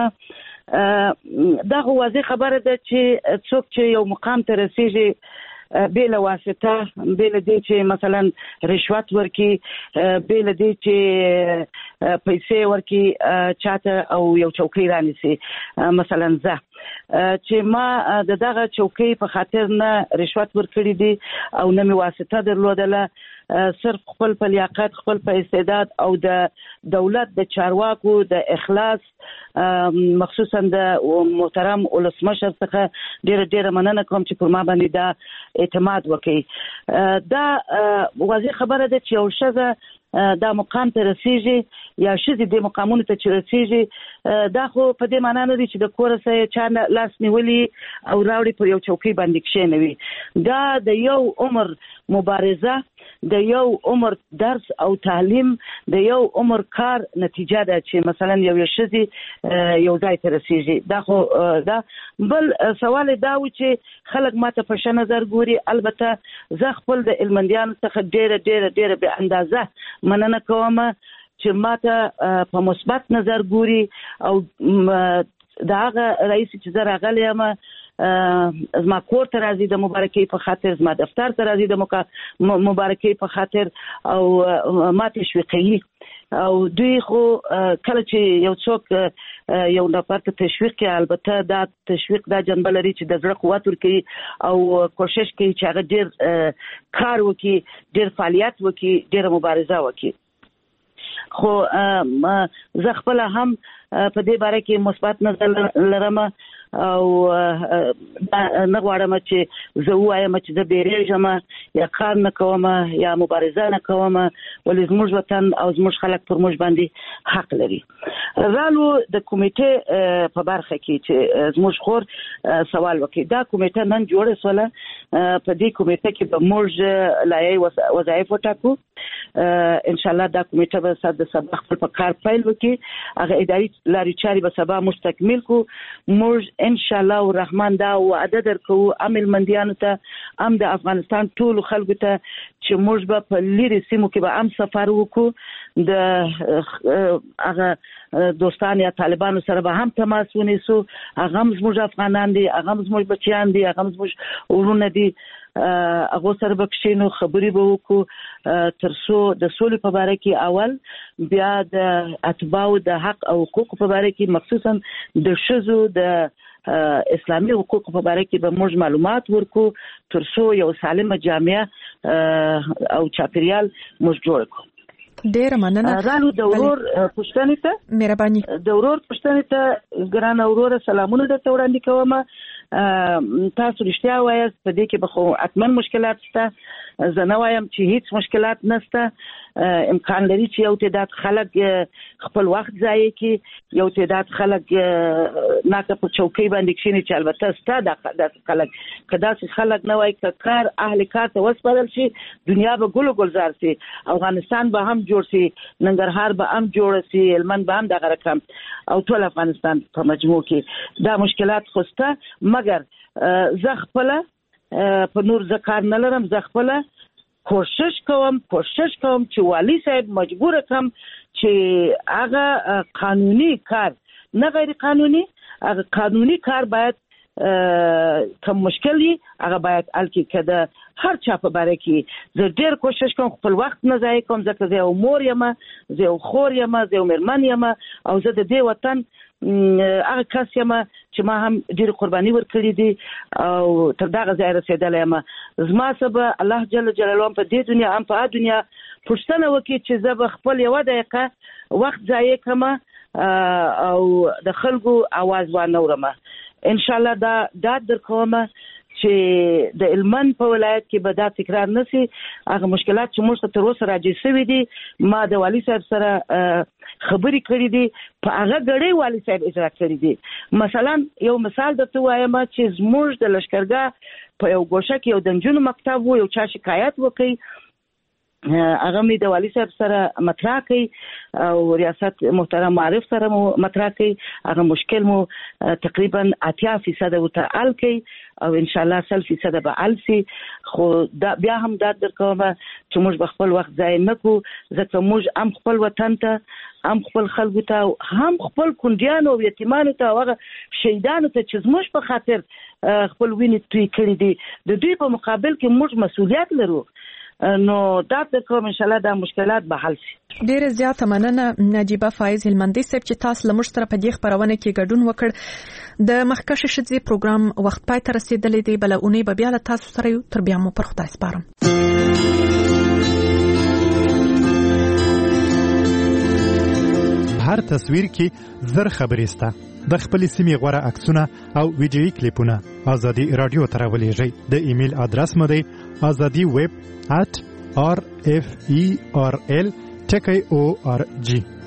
دا خو واضح خبره ده چې څوک چې یو مقام ته رسیږي بې له واسطه، بې له دې چې مثلا رشوت ورکړي، بې له دې چې پیسې ورکړي چاته او یو چوکۍ رانیسي، مثلا زه چې ما د دغه چوکۍ په خاطر نه رشوت ورکړي دي او نه مې واسطه درلودله، صرف خپل په لیاقت، خپل په استعداد او د دولت د چارواکو د اخلاص، مخصوصا د محترم ولسمشر څخه ډیره ډیره مننه کوم چې پر ما باندې دا اعتماد وکړي. دا واضح خبره ده چې یو ښځه دا مقام ته رسیږي یا ښځې دې مقامونو ته چې رسیږي، دا خو په دې معنا نه دي چې د کوره څخه چا لاس نیولي او راوړي پر یو چوکۍ باندې کښېنوي. دا د یو عمر مبارزه، د یو عمر درس او تعلیم، د یو عمر کار نتیجه ده چې مثلا یو ښځې یو ځای ته رسیږي. دا خو دا بل سوال دا و چې خلک ماته په ښه نظر ګوري. البته زه خپل د علمندیانو څخه ډیره ډیره ډیره بې اندازه مننه کوم چې ماته په مثبت نظر ګوري او د هغه رئیس چې زه راغلی یم زما کور ته راځي د مبارکۍ په خاطر، زما دفتر ته راځي د مبارکۍ په خاطر او ما تشویقوي. او دوی خو کله چې یو څوک یو نفر ته تشویق کوي، البته دا تشویق دا جنبه لري چې د زړه قوت ورکوي او کوشش کوي چې هغه ډېر کار وکړي، ډېر فعالیت وکړي، ډېره مبارزه وکړي. خو زه خپله هم په دې باره کې مثبت نظر لرم او نه غواړم چې زه ووایم چې زه بیریږم یا کار نه کوم یا مبارزه نه کوم، ولې زموږ وطن او زموږ خلک پر موږ باندې حق لري. رالو د کمیټې په برخه کې چې زموږ خور سوال وکړي، دا کمیټه نن جوړه سوله. په دې کمیټه کې به موږ لایحې وظایف وټاکو. ان شاء الله دا کمیټه به سات د سبا خپل په کار پیل وکړي، هغه اداري لارې چارې به سبا موږ تکمیل کو. موږ ان شاء الله الرحمن دا وعده درکو عمل مندیانو ته، ام د افغانستان ټول خلکو ته چې موږ به په لری سیمو کې به ام سفر وکړو، د هغه دوستان یا طالبانو سره به هم تماس ونیسو. هغه زموږ افغانان دي، هغه زموږ بچیان دي، هغه زموږ ورونه دي، هغه سره به کښېنو، خبرې به وکړو تر څو د سولې په باره کې اول، بیا د اتباعو د حق او حقوقو په باره کې، مخصوصا د ښځو د اسلامي حقوقو په باره کې به موږ معلومات ورکو تر څو یو سالمه جامعه او چاپیریال موږ جوړ کړو. ډیره مننه. رالو د ورور پوښتنې ته مهرباني. د ورور پوښتنې ته ګرانه وروره سلامونه درته وړاندې کوم. تاسو رښتیا وایاست، په دې کې به خو حتما مشکلات شته. زه نه وایم چې هیڅ مشکلات نشته. امکان لري چې یو تعداد خلک خپل وخت ضایع کړي، یو تعداد خلک ناکه په چوکۍ باندې کښېني چې البته ستا داسې خلک که داسې خلک نه وای، که کار اهل کار ته وسپارل شي دنیا به ګل و ګلزار شي، افغانستان به هم جوړ شي، ننګرهار به هم جوړ شي، هلمند به هم دغه رقم او ټول افغانستان په مجموع کې. دا مشکلات خو شته، مګر زه خپله په نور زه کار نه لرم. زه خپله کوشش کوم کوشش کوم چې والی صاحب مجبور کم چې هغه قانوني کار نه غیر قانوني، هغه قانوني کار باید کم مشکل وي، هغه باید حل کړي. که د هر چا په باره کې زه ډېر کوشش کوم خپل وخت نه ضایع کوم، ځکه زه یو مور یم، زه یو خور یم، زه یو مېرمن یم او زه د دې وطن هغه کس یم چې ما هم ډېرې قرباني ورکړې دي او تر دغه ځای رسېدلی یم. زما څه به الله جل جلاله هم په دې دنیا هم په هغه دنیا پوښتنه وکړي چې زه به خپل یوه دقیقه وخت ضایع کړم او د خلکو اواز وانه اورم. انشاءالله دا ډاډ درکوم چې د هلمند په ولایت کې به دا تکرار نشي. هغه مشکلات چې موږ ته تر اوسه راجع شوي دي ما د والي صاحب سره خبرې کړې دي په هغه ګړۍ والي صاحب اجرا کړې دي. مثلا یو مثال درته وایم چې زموږ د لښکرګاه په یو ګوشه کې یو د نجونو مکتب و، یو چا شکایت وکړي هغه مې د والي صاحب سره مطرح کړي او ریاست محترم معرف سره مو مطرح کړي. هغه مشکل مو تقریبا اتیا فیصد ورته حل کړي او ان شاء الله سل فیصد به حل شي. خو دا بیا هم دا درکوم چې موږ به خپل وخت ضایع نه کړو، ځکه موږ هم خپل وطن ته هم خپل خلکو ته هم خپل کونډیانو او یتیمانو ته هغه شهیدانو ته چې زموږ په خاطر خپل وینې توی کړي دي د دوی په مقابل کې موږ مسؤلیت لرو. نو دا د کوم ان شاء الله دا مشکلات به حل شي. ډیره زیاته مننه نجيبه فایز هلمندي صاحب چې تاسو لمر سره په دې خبرونه کې ګډون وکړ. د مخکشه شذې پروګرام وخت پای ته رسیدلې دی، بل اونۍ به بیا له تاسو سره یو تر بیا مو پر خدای سپارم. هر تصویر کې زر خبرې سته. د خپل سیمې غوړه عکسونه او ویډیويي کلیپونه ازادي رادیو ته راولېږئ. د ایمیل ادرس مو دی azadi web at r f e r l t k o r g.